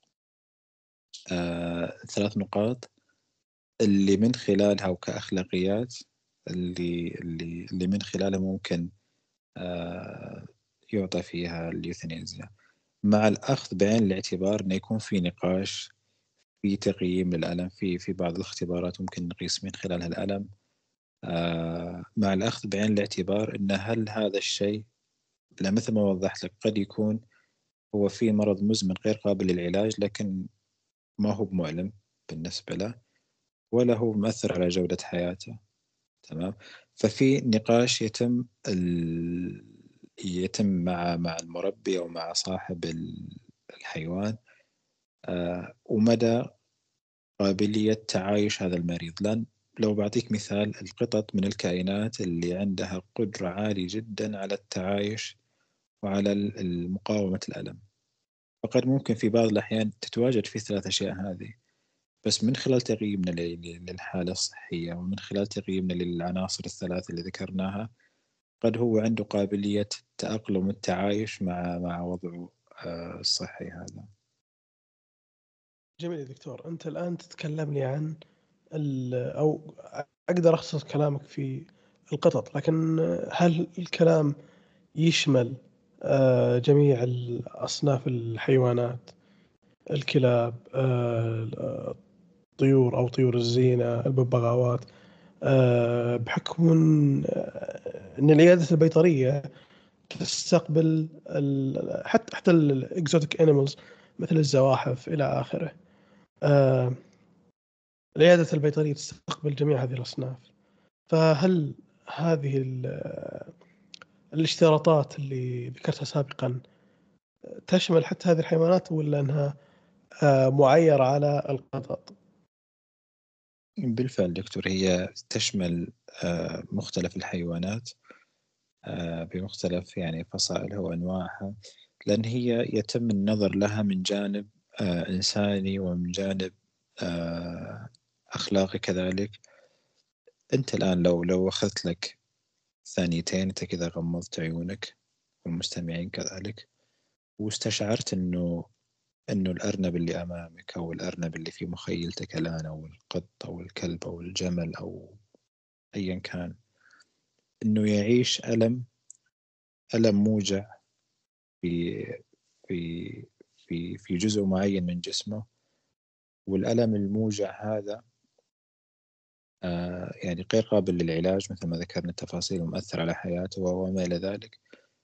آه ثلاث نقاط اللي من خلالها وكأخلاقيات اللي اللي اللي من خلالها ممكن آه يعطى فيها اليوثانيزيا، مع الأخذ بعين الاعتبار أنه يكون في نقاش، في تقييم للألم، في في بعض الاختبارات ممكن نقيس من خلالها الألم، آه مع الأخذ بعين الاعتبار أن هل هذا الشيء، لا مثل ما وضحت لك، قد يكون هو في مرض مزمن غير قابل للعلاج لكن ما هو بمؤلم بالنسبة له ولا هو مؤثر على جودة حياته. تمام. ففي نقاش يتم يتم مع مع المربي أو مع صاحب الحيوان، ومدى قابلية تعايش هذا المريض. لأن لو بعطيك مثال، القطط من الكائنات اللي عندها قدرة عالية جدا على التعايش وعلى مقاومة الألم. فقد ممكن في بعض الأحيان تتواجد في الثلاث أشياء هذه، بس من خلال تقييمنا للحالة الصحية ومن خلال تقييمنا للعناصر الثلاث اللي ذكرناها، قد هو عنده قابلية التأقلم والتعايش مع مع وضعه الصحي هذا. جميل يا دكتور. أنت الآن تتكلم لي عن أو أقدر أخصص كلامك في القطط، لكن هل الكلام يشمل جميع الأصناف الحيوانات، الكلاب، الطيور أو طيور الزينة، الببغاوات، بحكم أن العيادة البيطرية تستقبل حتى حتى الإكزوتيك أنيمالز مثل الزواحف إلى آخره؟ العيادة البيطرية تستقبل جميع هذه الأصناف، فهل هذه الاشتراطات اللي ذكرتها سابقا تشمل حتى هذه الحيوانات، ولا أنها معيرة على القطط؟ بالفعل دكتور، هي تشمل مختلف الحيوانات بمختلف يعني فصائلها وأنواعها، لأن هي يتم النظر لها من جانب إنساني ومن جانب أخلاقي كذلك. أنت الآن لو لو أخذت لك ثانيتين أنت كذا غمضت عيونك والمستمعين كذلك، واستشعرت إنه إنه الأرنب اللي أمامك أو الأرنب اللي في مخيلتك الآن أو القط أو الكلب أو الجمل أو أيا كان، إنه يعيش ألم ألم موجع في في في في جزء معين من جسمه، والألم الموجع هذا آه يعني غير قابل للعلاج مثل ما ذكرنا التفاصيل ومؤثر على حياته وما إلى ذلك.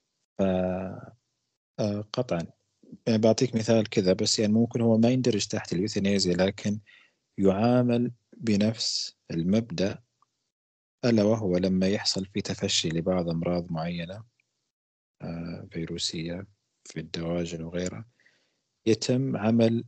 فقطعا يعني بعطيك مثال كذا بس، يعني ممكن هو ما يندرج تحت اليوثينيزيا، لكن يعامل بنفس المبدأ، ألا وهو لما يحصل في تفشي لبعض أمراض معينة آه فيروسية في الدواجن وغيرها، يتم عمل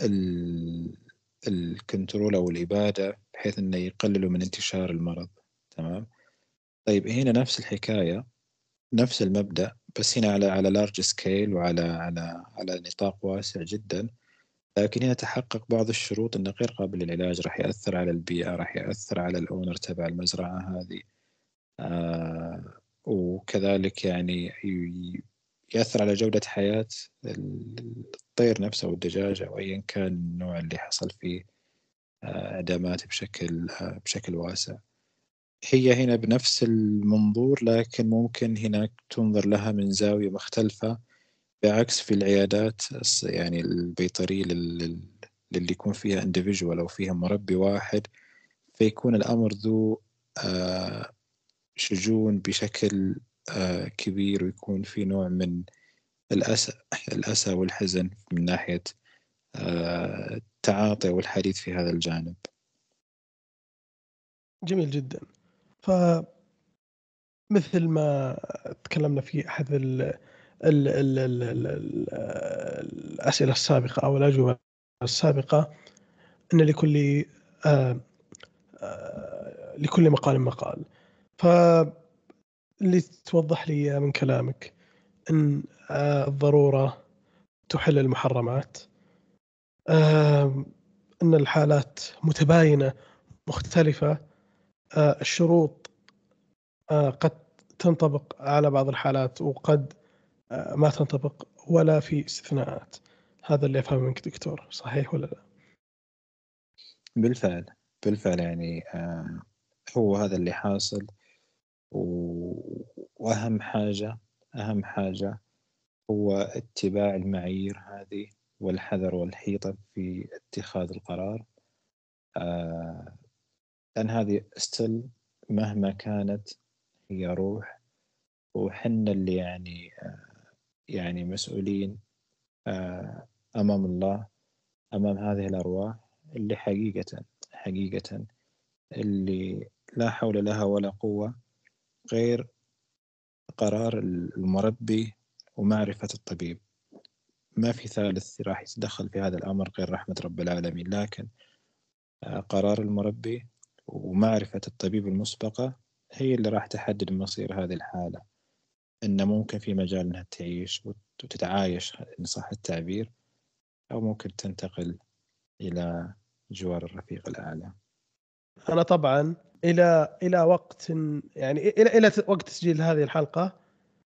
الكنترول أو الإبادة بحيث أنه يقللوا من انتشار المرض. تمام. طيب هنا نفس الحكاية، نفس المبدأ، بس هنا على على لارج سكيل وعلى على على نطاق واسع جدا، لكن هنا تحقق بعض الشروط أنه غير قابل للعلاج، راح يأثر على البيئة، راح يأثر على الأونر تبع المزرعة هذه، آه وكذلك يعني يأثر على جودة حياة الطير نفسه والدجاج أو أيا كان النوع اللي حصل فيه إعدامات بشكل بشكل واسع. هي هنا بنفس المنظور، لكن ممكن هناك تنظر لها من زاوية مختلفة، بعكس في العيادات يعني البيطرية للي يكون فيها individual أو فيها مربي واحد، فيكون الأمر ذو شجون بشكل كبير، ويكون في نوع من الأسى الأسى والحزن من ناحية التعاطي والحديث في هذا الجانب. جميل جدا. فمثل ما تكلمنا في أحد ال ال ال ال ال الأسئلة السابقة أو الأجوبة السابقة، أن لكل آه آه لكل مقال مقال. فاللي توضح لي من كلامك أن آه الضرورة تحل المحرمات، آه أن الحالات متباينة مختلفة، آه الشروط آه قد تنطبق على بعض الحالات وقد آه ما تنطبق، ولا في استثناءات. هذا اللي أفهمه منك دكتور، صحيح ولا لا؟ بالفعل بالفعل يعني آه هو هذا اللي حاصل. وأهم حاجة أهم حاجة هو اتباع المعايير هذه والحذر والحيطة في اتخاذ القرار، آه لأن هذه استل مهما كانت هي روح، وحنا اللي يعني آه يعني مسؤولين آه أمام الله، أمام هذه الأرواح اللي حقيقة حقيقة اللي لا حول لها ولا قوة غير قرار المربي ومعرفة الطبيب. ما في ثالث راح يتدخل في هذا الأمر غير رحمة رب العالمين، لكن قرار المربي ومعرفة الطبيب المسبقة هي اللي راح تحدد مصير هذه الحالة، إن ممكن في مجال إنها تعيش وتتعايش إن صح التعبير، أو ممكن تنتقل إلى جوار الرفيق الأعلى. أنا طبعا إلى إلى وقت يعني إلى إلى وقت تسجيل هذه الحلقة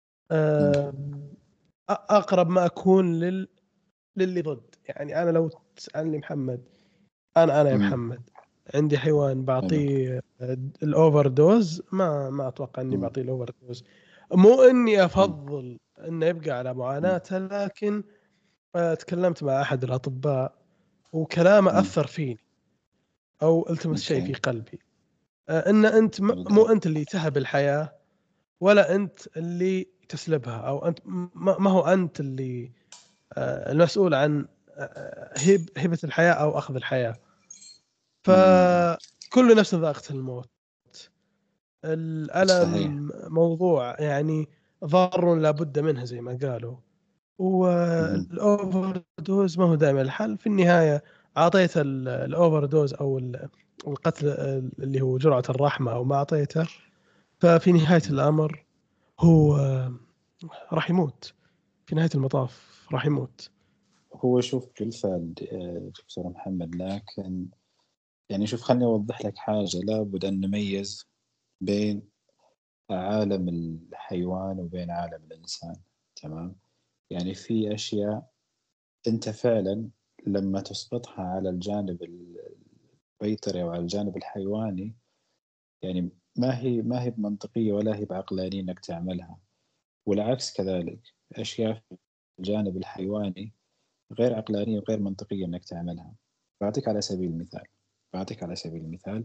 أقرب ما أكون لل للي ضد. يعني أنا لو تسألني محمد، أنا أنا يا محمد عندي حيوان بعطيه الأوفر دوز، ما ما أتوقع إني بعطيه الأوفر دوز. مو إني أفضل إنه يبقى على معاناته، لكن تكلمت مع أحد الأطباء وكلامه أثر فيني أو التمس شيء في قلبي، إن أنت مو أنت اللي تهب الحياة ولا أنت اللي تسلبها، أو أنت ما هو أنت اللي المسؤول عن هبة الحياة أو أخذ الحياة. فكل نفس ذائقة الموت. الألم صحيح. موضوع يعني ضار لابد منه زي ما قالوا، والأوفر دوز ما هو دائما الحل. في النهاية أعطيت الأوفر دوز أو القتل اللي هو جرعة الرحمة أو ما أعطيته، ففي نهاية الأمر هو راح يموت، في نهاية المطاف راح يموت. هو شوف بالفعل دكتور محمد، لكن يعني شوف خلني أوضح لك حاجة. لابد أن نميز بين عالم الحيوان وبين عالم الإنسان، تمام؟ يعني في أشياء أنت فعلا لما تسقطها على الجانب البيطري أو على الجانب الحيواني، يعني ما هي ما هي بمنطقية ولا هي بعقلانية إنك تعملها، والعكس كذلك. أشياء في الجانب الحيواني غير عقلانية وغير منطقية إنك تعملها. بعطيك على سبيل المثال بعطيك على سبيل المثال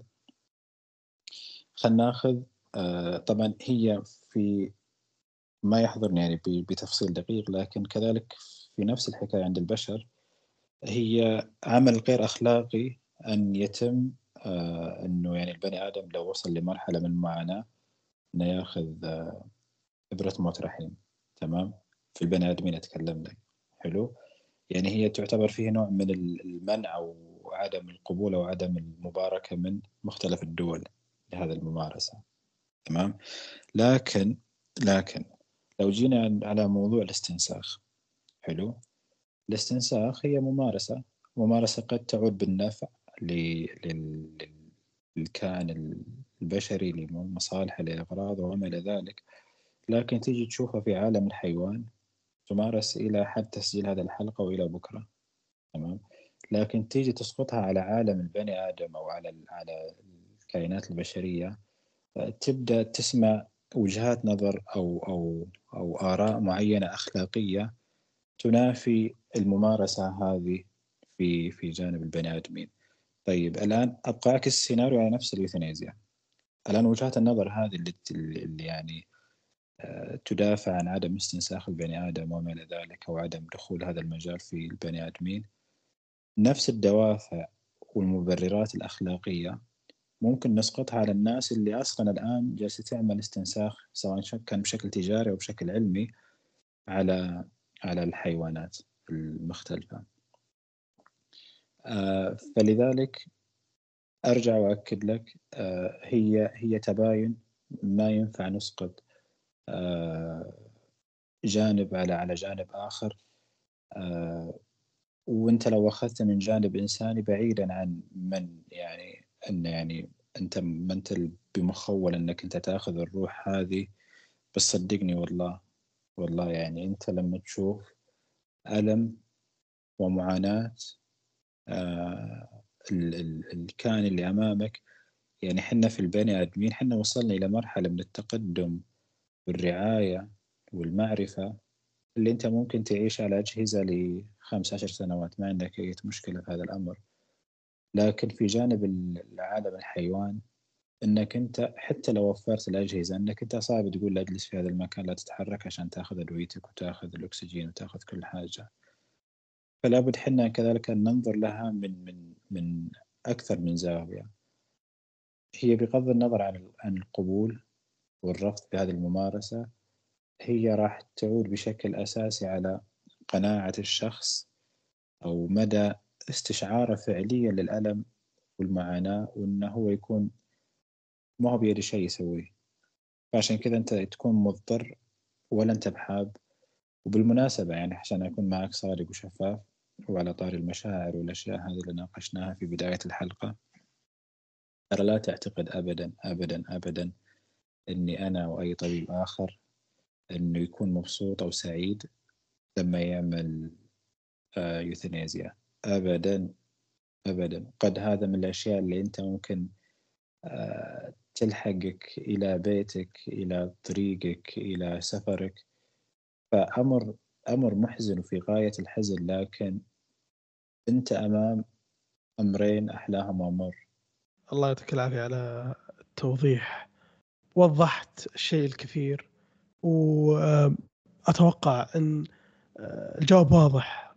خلنا ناخذ آه طبعا هي في ما يحضرني يعني بتفصيل دقيق، لكن كذلك في نفس الحكاية عند البشر. هي عمل غير أخلاقي أن يتم آه أنه يعني البني آدم لو وصل لمرحلة من المعاناة أنه ياخذ آه إبرة موت رحيم، تمام؟ في البني آدمين أتكلم لك، حلو؟ يعني هي تعتبر فيه نوع من المنع أو عدم القبول أو عدم المباركة من مختلف الدول لهذا الممارسة، تمام؟ لكن لكن لو جينا على موضوع الاستنساخ، حلو؟ الاستنساخ هي ممارسة ممارسة قد تعود بالنفع للكائن البشري لمصالحه لأغراض وما إلى ذلك، لكن تيجي تشوفها في عالم الحيوان تمارس إلى حد تسجيل هذه الحلقة وإلى بكرة، تمام؟ لكن تيجي تسقطها على عالم البني آدم أو على على الكائنات البشرية، تبدأ تسمع وجهات نظر أو أو أو آراء معينة أخلاقية تنافي الممارسة هذه في في جانب البني آدمين. طيب الآن أبقى أعكس السيناريو على نفس اليوثنيزيا. الآن وجهات النظر هذه اللي, اللي يعني تدافع عن عدم استنساخ البني آدم وما إلى ذلك أو عدم دخول هذا المجال في البني آدمين، نفس الدوافع والمبررات الأخلاقية ممكن نسقطها على الناس اللي أصلا الآن جالسة تعمل استنساخ سواء كان بشكل تجاري أو بشكل علمي على على الحيوانات المختلفة. آه فلذلك أرجع وأكد لك، آه هي هي تباين، ما ينفع نسقط آه جانب على على جانب آخر. آه وانت لو اخذت من جانب انساني بعيدا عن من يعني ان يعني انت ما انت بمخول انك انت تاخذ الروح هذه، بس صدقني والله والله يعني انت لما تشوف الم ومعاناه آه ال ال الكائن اللي امامك، يعني حنا في البني ادمين حنا وصلنا الى مرحله من التقدم والرعايه والمعرفه اللي انت ممكن تعيش على اجهزه لخمس عشر سنوات ما عندك اي مشكله في هذا الامر. لكن في جانب العالم الحيوان انك انت حتى لو وفرت الاجهزه انك انت صعب تقول لا اجلس في هذا المكان لا تتحرك عشان تاخذ ادويتك وتاخذ الاكسجين وتاخذ كل حاجه. فلا بد حنا كذلك ان ننظر لها من من من اكثر من زاويه. هي بغض النظر عن عن القبول والرفض بهذه الممارسه، هي راح تعود بشكل أساسي على قناعة الشخص أو مدى استشعاره فعليا للألم والمعاناة، وإنه هو يكون ما هو بيده شيء يسويه. فعشان كذا أنت تكون مضطر ولا أنت بحاب. وبالمناسبة يعني عشان أكون معك صادق وشفاف، وعلى طار المشاعر والأشياء هذه اللي ناقشناها في بداية الحلقة، ترى لا تعتقد أبدا أبدا أبدا أني أنا أو أي طبيب آخر أنه يكون مبسوط أو سعيد لما يعمل آه يوثنيزيا. أبدا أبدا. قد هذا من الأشياء اللي أنت ممكن آه تلحقك إلى بيتك، إلى طريقك، إلى سفرك. فأمر أمر محزن وفي غاية الحزن، لكن أنت أمام أمرين أحلاهما مر. الله يعطيك العافية على التوضيح، وضحت الشيء الكثير، وأتوقع أن الجواب واضح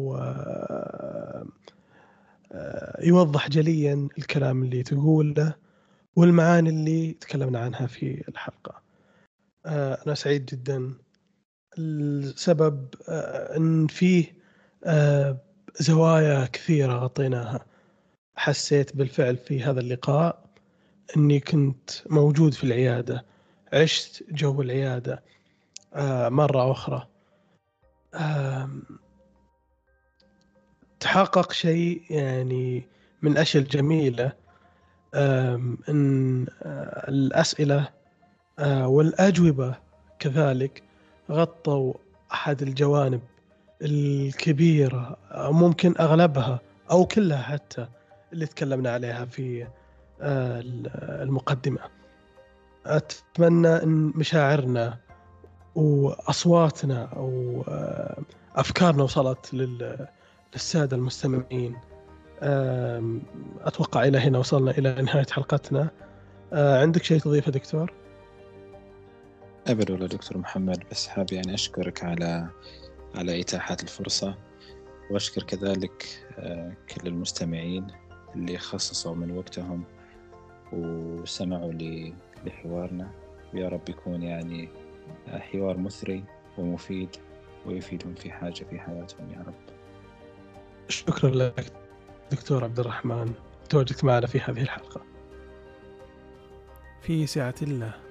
ويوضح جليا الكلام اللي تقوله والمعاني اللي تكلمنا عنها في الحلقة. أنا سعيد جدا. السبب أن فيه زوايا كثيرة غطيناها. حسيت بالفعل في هذا اللقاء أني كنت موجود في العيادة، عشت جو العيادة مرة أخرى. تحقق شيء يعني من الأشياء الجميلة، أن الأسئلة والأجوبة كذلك غطوا أحد الجوانب الكبيرة، ممكن أغلبها أو كلها حتى اللي تكلمنا عليها في المقدمة. أتمنى أن مشاعرنا وأصواتنا أو أفكارنا وصلت للسادة المستمعين. أتوقع إلى هنا وصلنا إلى نهاية حلقتنا. عندك شيء تضيفه دكتور؟ أبدا ولا دكتور محمد، بس حاب يعني أشكرك على على إتاحة الفرصة، وأشكر كذلك كل المستمعين اللي خصصوا من وقتهم وسمعوا لحوارنا، ويا رب يكون يعني حوار مثري ومفيد ويفيدهم في حاجة في حياتهم يا رب. شكرا لك دكتور عبد الرحمن، تواجدت معنا في هذه الحلقة. في سعة الله